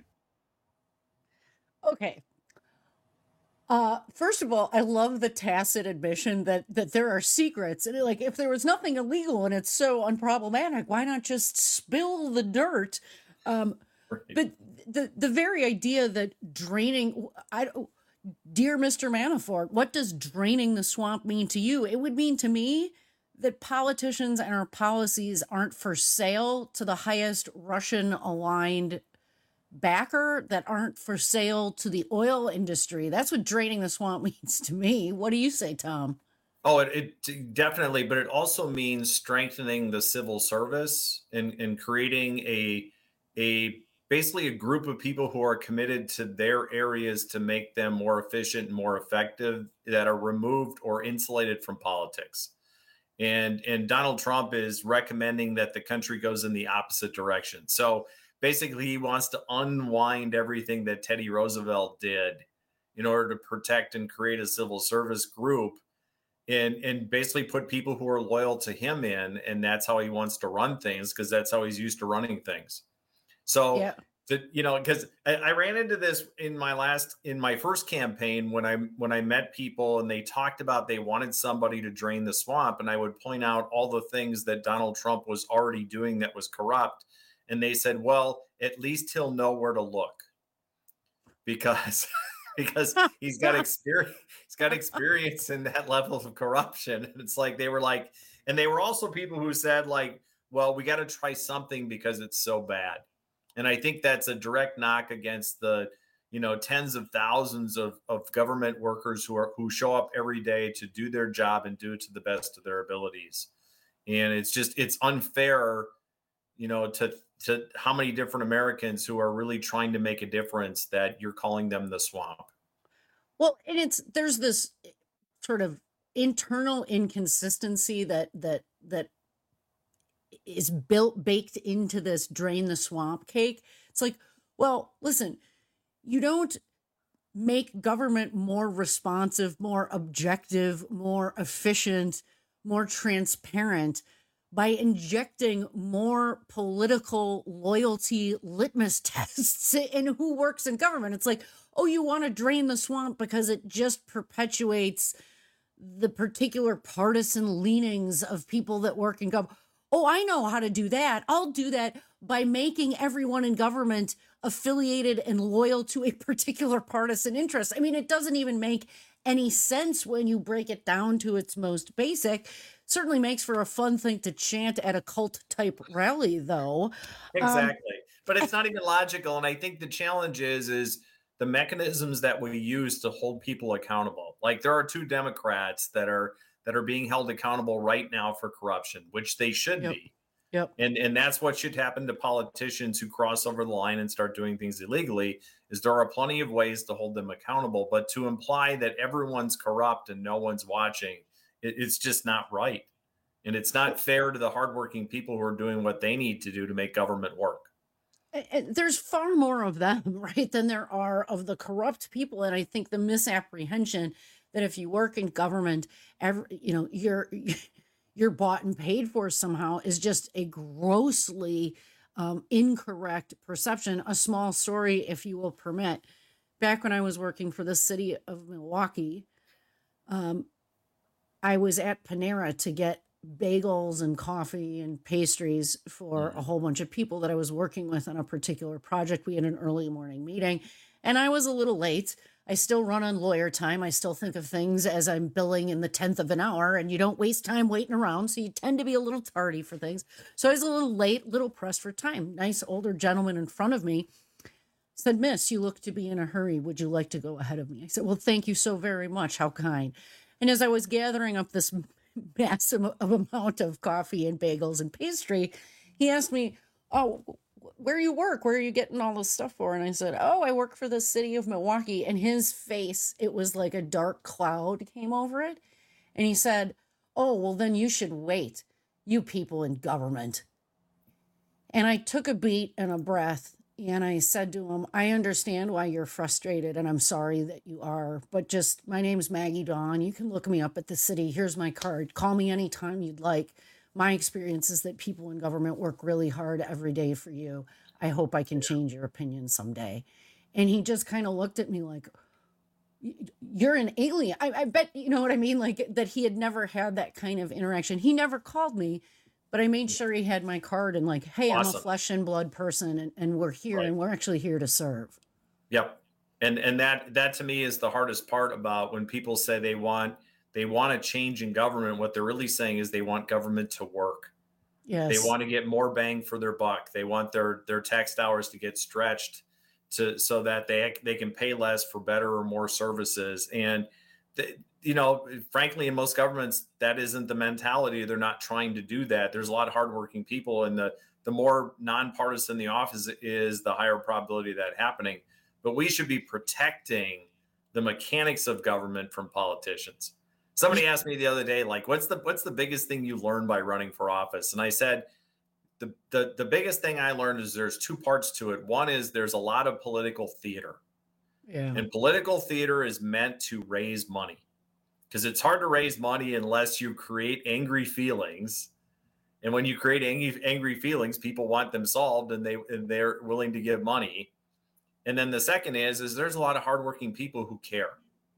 Okay. Uh, first of all, I love the tacit admission that that there are secrets. And like, if there was nothing illegal and it's so unproblematic, why not just spill the dirt? Um, But the the very idea that draining, I dear Mister Manafort, what does draining the swamp mean to you? It would mean to me that politicians and our policies aren't for sale to the highest Russian aligned backer, that aren't for sale to the oil industry. That's what draining the swamp means to me. What do you say, Tom? Oh, it, it definitely, but it also means strengthening the civil service and, and creating a a basically a group of people who are committed to their areas to make them more efficient and more effective, that are removed or insulated from politics. And and Donald Trump is recommending that the country goes in the opposite direction. So basically, he wants to unwind everything that Teddy Roosevelt did in order to protect and create a civil service group, and, and basically put people who are loyal to him in. And that's how he wants to run things, because that's how he's used to running things. So, Yeah. to, you know, because I, I ran into this in my last, in my first campaign, when I when I met people and they talked about they wanted somebody to drain the swamp, and I would point out all the things that Donald Trump was already doing that was corrupt. And they said, well, at least he'll know where to look, because because he's got experience. He's got experience in that level of corruption. And it's like they were like, and they were also people who said like, well, we got to try something because it's so bad. And I think that's a direct knock against the, you know, tens of thousands of, of government workers who are who show up every day to do their job and do it to the best of their abilities. And it's just it's unfair, you know, to to how many different Americans who are really trying to make a difference, that you're calling them the swamp. Well, and it's there's this sort of internal inconsistency that that that is built baked into this drain the swamp cake. It's like, well, listen, you don't make government more responsive, more objective, more efficient, more transparent by injecting more political loyalty litmus tests in who works in government. It's like, oh, you want to drain the swamp because it just perpetuates the particular partisan leanings of people that work in government. Oh, I know how to do that. I'll do that by making everyone in government affiliated and loyal to a particular partisan interest. I mean, it doesn't even make any sense when you break it down to its most basic. Certainly makes for a fun thing to chant at a cult type rally, though. Exactly. Um, but it's not even logical. And I think the challenge is, is the mechanisms that we use to hold people accountable. Like there are two Democrats that are that are being held accountable right now for corruption, which they should Yep. be. Yep. And and that's what should happen to politicians who cross over the line and start doing things illegally, is there are plenty of ways to hold them accountable. But to imply that everyone's corrupt and no one's watching, it, it's just not right. And it's not fair to the hardworking people who are doing what they need to do to make government work. There's far more of them, right, than there are of the corrupt people. And I think the misapprehension that if you work in government, every, you know, you're you're bought and paid for somehow is just a grossly um, incorrect perception. A small story, if you will permit. Back when I was working for the city of Milwaukee, um, I was at Panera to get bagels and coffee and pastries for a whole bunch of people that I was working with on a particular project. We had an early morning meeting and I was a little late. I still run on lawyer time. I still think of things as I'm billing in the tenth of an hour, and you don't waste time waiting around. So you tend to be a little tardy for things. So I was a little late, little pressed for time. Nice older gentleman in front of me said, "Miss, you look to be in a hurry. Would you like to go ahead of me?" I said, "Well, thank you so very much. How kind." And as I was gathering up this massive amount of coffee and bagels and pastry, he asked me, "Oh, where you work? Where are you getting all this stuff for?" And I said, "Oh, I work for the city of Milwaukee." And his face, it was like a dark cloud came over it. And he said, "Oh, well, then you should wait, you people in government." And I took a beat and a breath. And I said to him, "I understand why you're frustrated, and I'm sorry that you are, but just, my name's Maggie Dawn. You can look me up at the city. Here's my card. Call me anytime you'd like. My experience is that people in government work really hard every day for you. I hope I can change your opinion someday." And he just kind of looked at me like, "You're an alien." I, I bet, you know what I mean? Like that he had never had that kind of interaction. He never called me. But I made sure he had my card and like, "Hey, Awesome. I'm a flesh and blood person, and, and we're here Right. and we're actually here to serve." Yep. And and that that to me is the hardest part about when people say they want they want a change in government. What they're really saying is they want government to work. Yes. They want to get more bang for their buck. They want their their tax dollars to get stretched to so that they they can pay less for better or more services. And the, you know, frankly, in most governments, that isn't the mentality. They're not trying to do that. There's a lot of hardworking people, and the the more nonpartisan the office is, the higher probability of that happening. But we should be protecting the mechanics of government from politicians. Somebody asked me the other day, like, what's the what's the biggest thing you learned by running for office? And I said, the the the biggest thing I learned is there's two parts to it. One is there's a lot of political theater. Yeah. And political theater is meant to raise money, because it's hard to raise money unless you create angry feelings. And when you create angry, angry feelings, people want them solved, and they and they're willing to give money. And then the second is, is there's a lot of hardworking people who care,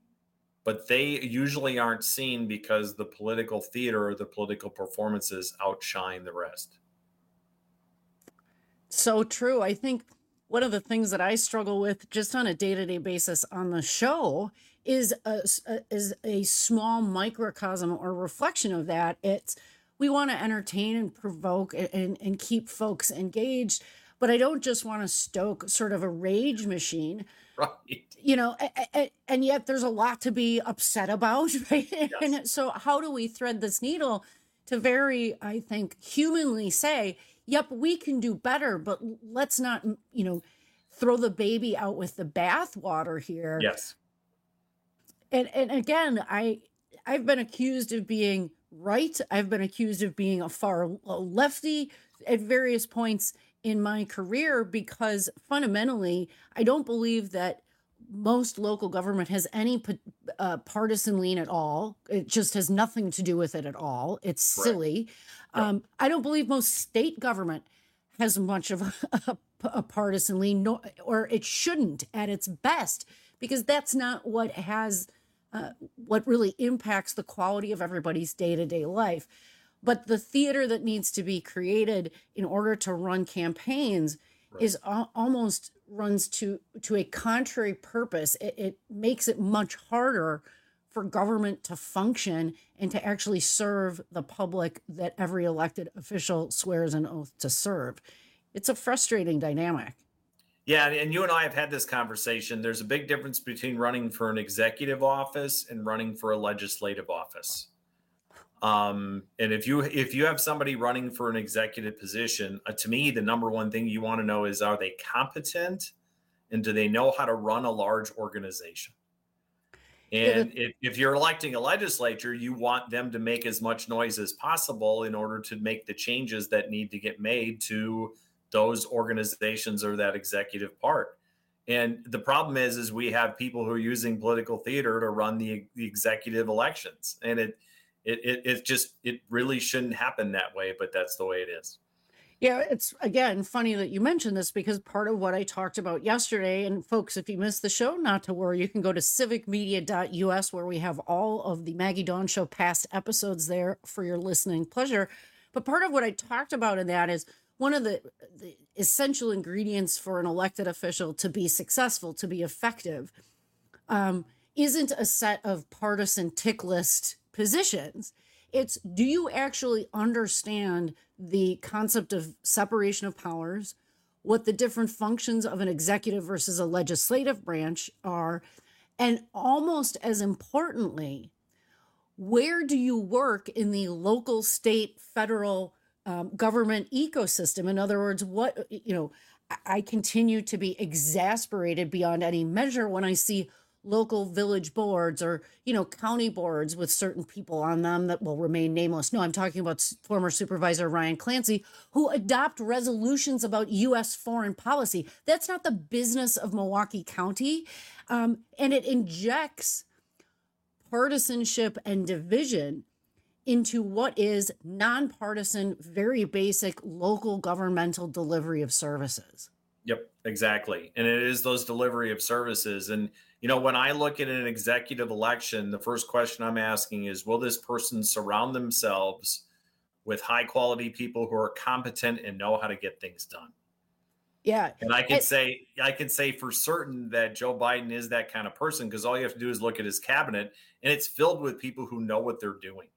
but they usually aren't seen because the political theater or the political performances outshine the rest. So true. I think one of the things that I struggle with just on a day-to-day basis on the show is a, is a small microcosm or reflection of that. It's, we want to entertain and provoke and, and keep folks engaged, but I don't just want to stoke sort of a rage machine. Right. You know, and yet there's a lot to be upset about, right? Yes. And so how do we thread this needle to very, I think, humanly say, yep, we can do better, but let's not, you know, throw the baby out with the bathwater here. Yes. And and again, I I've been accused of being right. I've been accused of being a far lefty at various points in my career, because fundamentally, I don't believe that most local government has any uh, partisan lean at all. It just has nothing to do with it at all. It's Correct. silly. Yep. Um, I don't believe most state government has much of a, a, a partisan lean, no, or it shouldn't at its best, because that's not what has uh, what really impacts the quality of everybody's day-to-day life. But the theater that needs to be created in order to run campaigns right. is al- almost runs to to a contrary purpose. It, it makes it much harder for government to function and to actually serve the public that every elected official swears an oath to serve. It's a frustrating dynamic. Yeah, and you and I have had this conversation. There's a big difference between running for an executive office and running for a legislative office. Um, and if you if you have somebody running for an executive position, uh, to me, the number one thing you want to know is, are they competent, and do they know how to run a large organization? And if, if you're electing a legislature, you want them to make as much noise as possible in order to make the changes that need to get made to those organizations or that executive part. And the problem is, is we have people who are using political theater to run the, the executive elections. And it, it, it, it just, it really shouldn't happen that way, but that's the way it is. Yeah, it's, again, funny that you mentioned this, because part of what I talked about yesterday, and folks, if you missed the show, not to worry, you can go to civic media dot U S, where we have all of the Maggie Dawn Show past episodes there for your listening pleasure. But part of what I talked about in that is one of the, the essential ingredients for an elected official to be successful, to be effective, um, isn't a set of partisan tick list positions. It's, do you actually understand the concept of separation of powers, what the different functions of an executive versus a legislative branch are, and almost as importantly, where do you work in the local, state, federal um, government ecosystem? In other words, what, you know, I continue to be exasperated beyond any measure when I see local village boards or, you know, county boards with certain people on them that will remain nameless. No, I'm talking about former Supervisor Ryan Clancy, who adopt resolutions about U S foreign policy. That's not the business of Milwaukee County. Um, and it injects partisanship and division into what is nonpartisan, very basic local governmental delivery of services. Yep, exactly. And it is those delivery of services. And, you know, when I look at an executive election, the first question I'm asking is, will this person surround themselves with high quality people who are competent and know how to get things done? Yeah. And I can it, say, I can say for certain that Joe Biden is that kind of person, because all you have to do is look at his cabinet and it's filled with people who know what they're doing.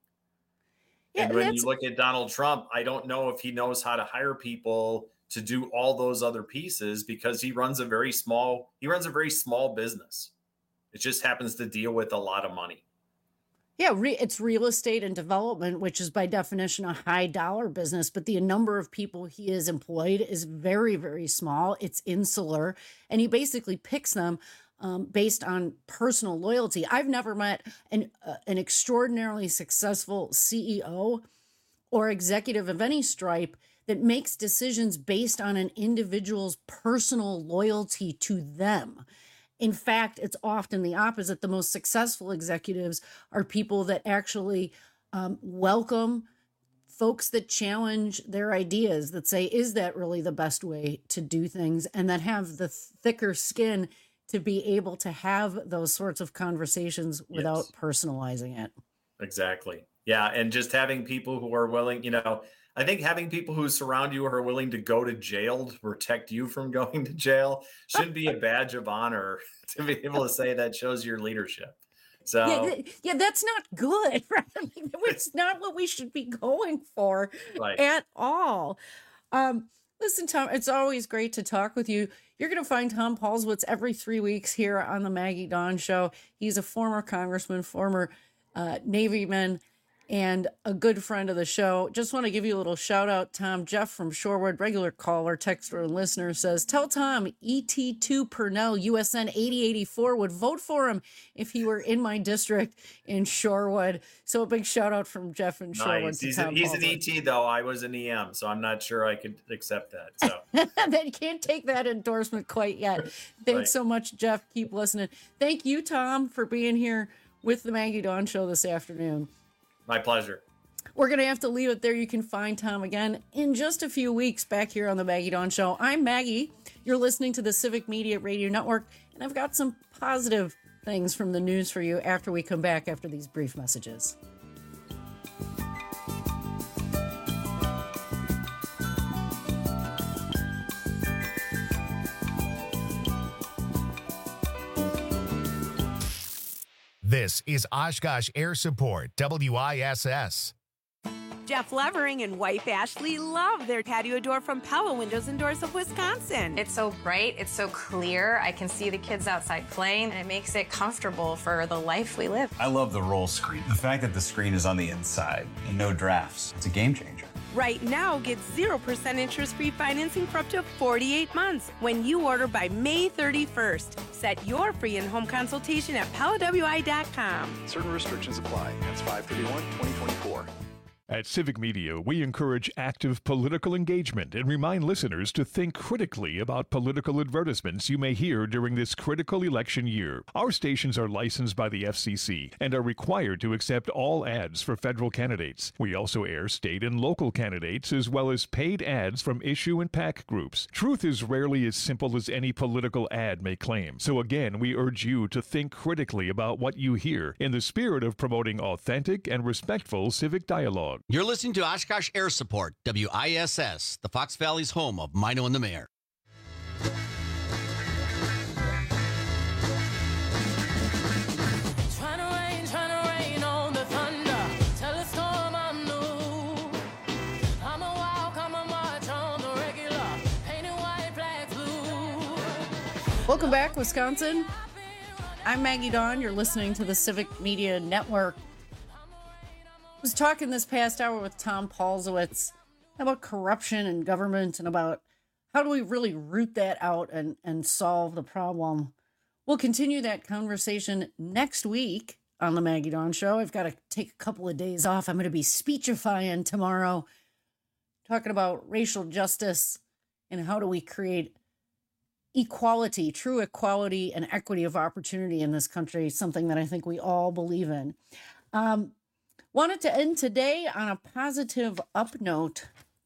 Yeah, and when you look at Donald Trump, I don't know if he knows how to hire people to do all those other pieces, because he runs a very small, he runs a very small business. It just happens to deal with a lot of money. Yeah, re- it's real estate and development, which is by definition a high dollar business, but the number of people he is employed is very, very small. It's insular, and he basically picks them um, based on personal loyalty. I've never met an, uh, an extraordinarily successful C E O or executive of any stripe that makes decisions based on an individual's personal loyalty to them. In fact, it's often the opposite. The most successful executives are people that actually um, welcome folks that challenge their ideas, that say, is that really the best way to do things? And that have the thicker skin to be able to have those sorts of conversations without yes. personalizing it. Exactly. Yeah. And just having people who are willing, you know, I think having people who surround you who are willing to go to jail to protect you from going to jail should be a badge of honor to be able to say that shows your leadership. So yeah, th- yeah that's not good. Right? It's not what we should be going for right. at all. Um, listen, Tom, it's always great to talk with you. You're going to find Tom Paulswitz every three weeks here on the Maggie Dawn Show. He's a former congressman, former uh, Navyman, and a good friend of the show. Just want to give you a little shout out, Tom. Jeff from Shorewood, regular caller, texter, and listener, says, tell Tom E T two Purnell, U S N eighty eighty-four, would vote for him if he were in my district in Shorewood. So a big shout out from Jeff in Shorewood. Nice. To he's Tom an, he's Paulswitz. an E T, though. I was an E M, so I'm not sure I could accept that. So They can't take that endorsement quite yet. Thanks right. so much, Jeff. Keep listening. Thank you, Tom, for being here with the Maggie Dawn Show this afternoon. My pleasure. We're going to have to leave it there. You can find Tom again in just a few weeks back here on the Maggie Dawn Show. I'm Maggie. You're listening to the Civic Media Radio Network, and I've got some positive things from the news for you after we come back after these brief messages. This is Oshkosh Air Support, W I S S. Jeff Levering and wife Ashley love their patio door from Pella Windows and Doors of Wisconsin. It's so bright, it's so clear. I can see the kids outside playing, and it makes it comfortable for the life we live. I love the roll screen. The fact that the screen is on the inside and no drafts, it's a game changer. Right now, get zero percent interest-free financing for up to forty-eight months when you order by May thirty-first. Set your free in-home consultation at Pella W I dot com. Certain restrictions apply. That's five thirty-one twenty twenty-four. At Civic Media, we encourage active political engagement and remind listeners to think critically about political advertisements you may hear during this critical election year. Our stations are licensed by the F C C and are required to accept all ads for federal candidates. We also air state and local candidates as well as paid ads from issue and PAC groups. Truth is rarely as simple as any political ad may claim. So again, we urge you to think critically about what you hear in the spirit of promoting authentic and respectful civic dialogue. You're listening to Oshkosh Air Support, W I S S, the Fox Valley's home of Mino and the Mayor. Welcome back, Wisconsin. I'm Maggie Dawn. You're listening to the Civic Media Network. I was talking this past hour with Tom Paulsowitz about corruption in government and about how do we really root that out and, and solve the problem. We'll continue that conversation next week on the Maggie Dawn Show. I've got to take a couple of days off. I'm going to be speechifying tomorrow, talking about racial justice and how do we create equality, true equality and equity of opportunity in this country, something that I think we all believe in. Um, Wanted to end today on a positive up note.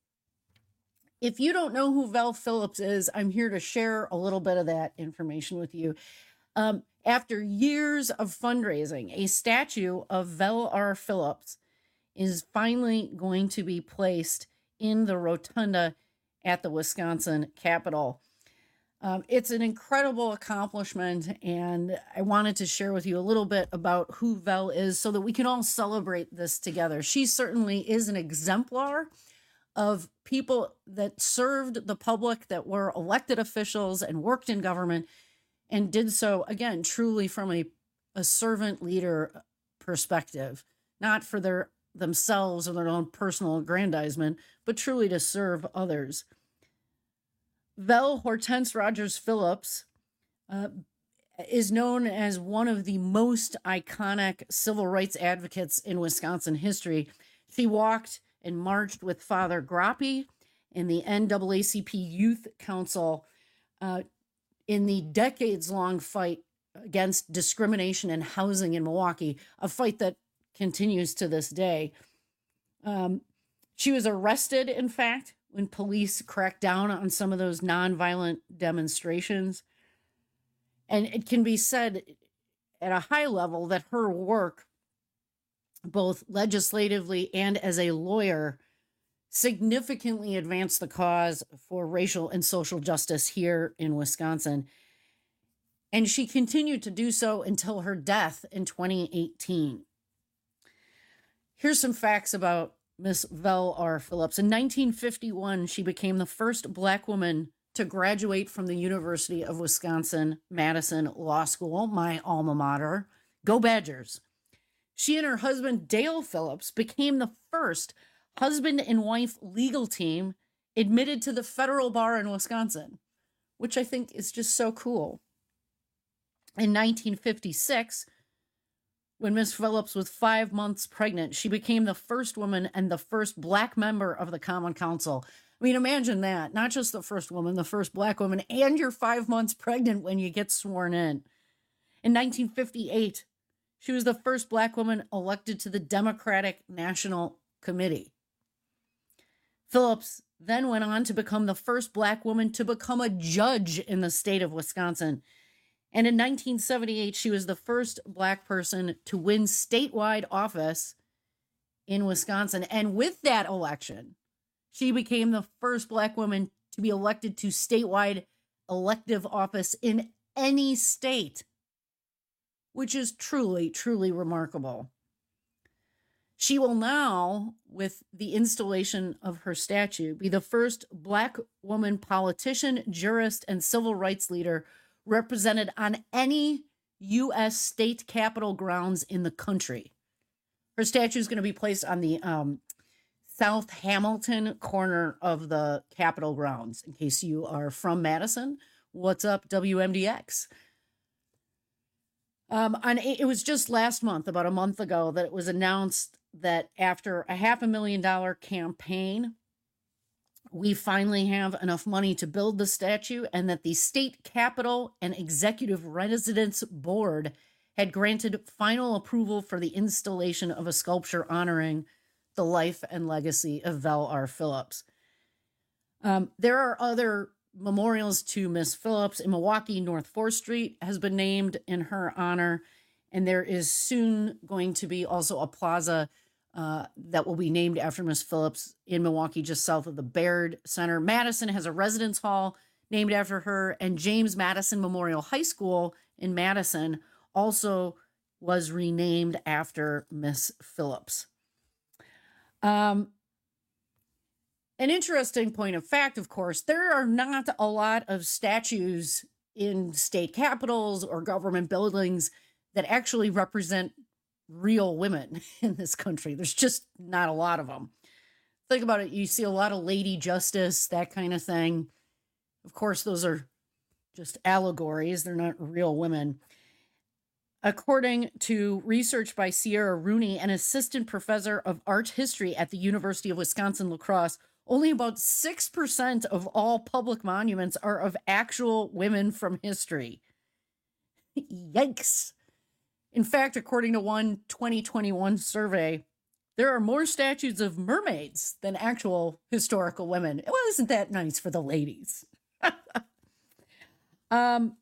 If you don't know who Vel Phillips is, I'm here to share a little bit of that information with you. Um, after years of fundraising, a statue of Vel R. Phillips is finally going to be placed in the rotunda at the Wisconsin Capitol. Um, it's an incredible accomplishment, and I wanted to share with you a little bit about who Vel is so that we can all celebrate this together. She certainly is an exemplar of people that served the public, that were elected officials and worked in government, and did so, again, truly from a, a servant leader perspective, not for their themselves or their own personal aggrandizement, but truly to serve others. Vel Hortense Rogers Phillips uh, is known as one of the most iconic civil rights advocates in Wisconsin history. She walked and marched with Father Groppe in the N double A C P Youth Council uh, in the decades-long fight against discrimination in housing in Milwaukee, a fight that continues to this day. Um, she was arrested, in fact, when police cracked down on some of those nonviolent demonstrations. And it can be said at a high level that her work, both legislatively and as a lawyer, significantly advanced the cause for racial and social justice here in Wisconsin. And she continued to do so until her death in twenty eighteen. Here's some facts about Miss Vel R. Phillips. In nineteen fifty-one, she became the first Black woman to graduate from the University of Wisconsin-Madison Law School, my alma mater. Go Badgers. She and her husband, Dale Phillips, became the first husband and wife legal team admitted to the federal bar in Wisconsin, which I think is just so cool. In nineteen fifty-six, when Miss Phillips was five months pregnant, she became the first woman and the first Black member of the Common Council. I mean, imagine that. Not just the first woman, the first Black woman, and you're five months pregnant when you get sworn in. In nineteen fifty-eight, she was the first Black woman elected to the Democratic National Committee. Phillips then went on to become the first Black woman to become a judge in the state of Wisconsin. And in nineteen seventy-eight, she was the first Black person to win statewide office in Wisconsin. And with that election, she became the first Black woman to be elected to statewide elective office in any state, which is truly, truly remarkable. She will now, with the installation of her statue, be the first Black woman politician, jurist, and civil rights leader represented on any U S state capitol grounds in the country. Her statue is going to be placed on the um, South Hamilton corner of the Capitol grounds. In case you are from Madison, what's up, W M D X? Um, on it was just last month, about a month ago, that it was announced that after a half a million dollar campaign, we finally have enough money to build the statue, and that the state capitol and executive residence board had granted final approval for the installation of a sculpture honoring the life and legacy of Vel R. Phillips. Um, there are other memorials to Miss Phillips in Milwaukee. North fourth Street has been named in her honor, and there is soon going to be also a plaza uh, that will be named after Miss Phillips in Milwaukee, just south of the Baird Center. Madison has a residence hall named after her, and James Madison Memorial High School in Madison also was renamed after Miss Phillips. Um, an interesting point of fact, of course, there are not a lot of statues in state capitals or government buildings that actually represent real women in this country. There's just not a lot of them. Think about it. You see a lot of Lady Justice, that kind of thing. Of course, those are just allegories. They're not real women. According to research by Sierra Rooney, an assistant professor of art history at the University of Wisconsin-La Crosse, only about six percent of all public monuments are of actual women from history. Yikes. In fact, according to one twenty twenty-one survey, there are more statues of mermaids than actual historical women. Well, isn't that nice for the ladies? um,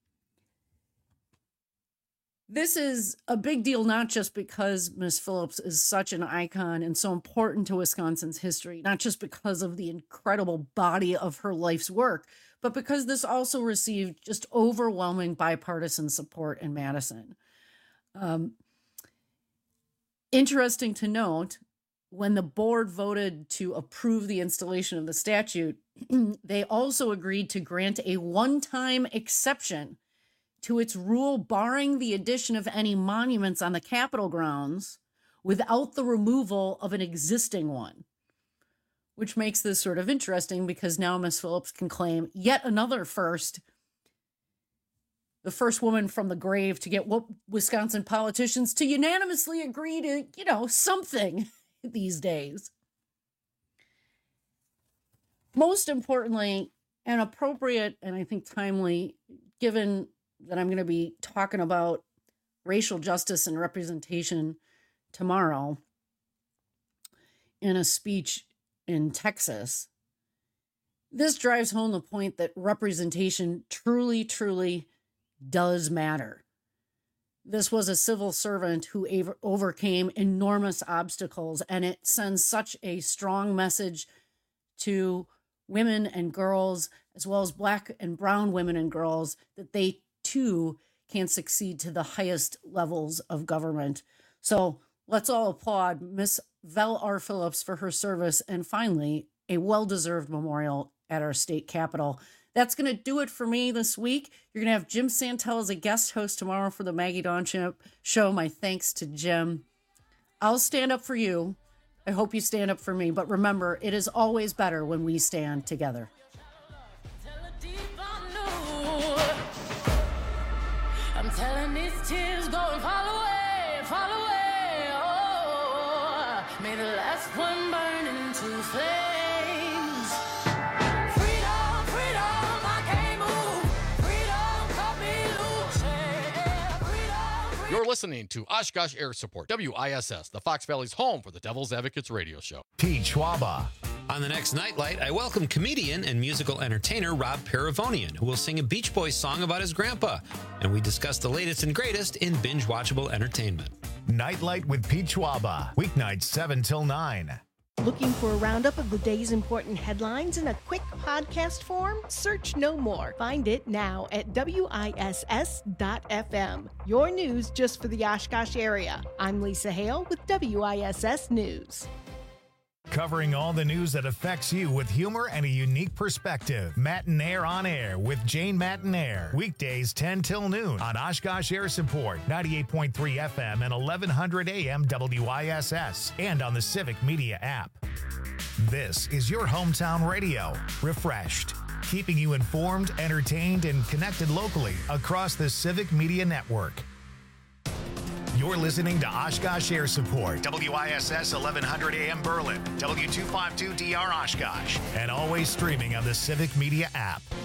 This is a big deal, not just because Miss Phillips is such an icon and so important to Wisconsin's history, not just because of the incredible body of her life's work, but because this also received just overwhelming bipartisan support in Madison. Um, interesting to note, when the board voted to approve the installation of the statue, they also agreed to grant a one-time exception to its rule barring the addition of any monuments on the Capitol grounds without the removal of an existing one, which makes this sort of interesting because now Miss Phillips can claim yet another first, the first woman from the grave to get what Wisconsin politicians to unanimously agree to, you know, something these days. Most importantly, and appropriate, and I think timely, given that I'm going to be talking about racial justice and representation tomorrow in a speech in Texas. This drives home the point that representation truly, truly does matter. This was a civil servant who av- overcame enormous obstacles, and it sends such a strong message to women and girls, as well as Black and brown women and girls, that they too can succeed to the highest levels of government. So let's all applaud Miss Vel R. Phillips for her service, and finally, a well-deserved memorial at our state capitol. That's going to do it for me this week. You're going to have Jim Santel as a guest host tomorrow for the Maggie Dawn Show. My thanks to Jim. I'll stand up for you. I hope you stand up for me. But remember, it is always better when we stand together. I'm telling these tears go and fall away, fall away. Oh, may the last one burn into flames. Freedom, freedom, I can't move. Freedom, cut me loose. Yeah, freedom, freedom. You're listening to Oshkosh Air Support, W I S S, the Fox Valley's home for the Devil's Advocates radio show. Pete Schwaba. On the next Nightlight, I welcome comedian and musical entertainer Rob Paravonian, who will sing a Beach Boys song about his grandpa. And we discuss the latest and greatest in binge-watchable entertainment. Nightlight with Pete Schwaba. Weeknights seven till nine. Looking for a roundup of the day's important headlines in a quick podcast form? Search no more. Find it now at W I S S dot F M. Your news just for the Oshkosh area. I'm Lisa Hale with W I S S News. Covering all the news that affects you with humor and a unique perspective. Matinaire on Air with Jane Matinaire. Weekdays ten till noon on Oshkosh Air Support, ninety-eight point three F M and eleven hundred A M W I S S, and on the Civic Media app. This is your hometown radio. Refreshed. Keeping you informed, entertained, and connected locally across the Civic Media Network. You're listening to Oshkosh Air Support, W I S S eleven hundred A M Berlin, W two fifty-two D R Oshkosh, and always streaming on the Civic Media app.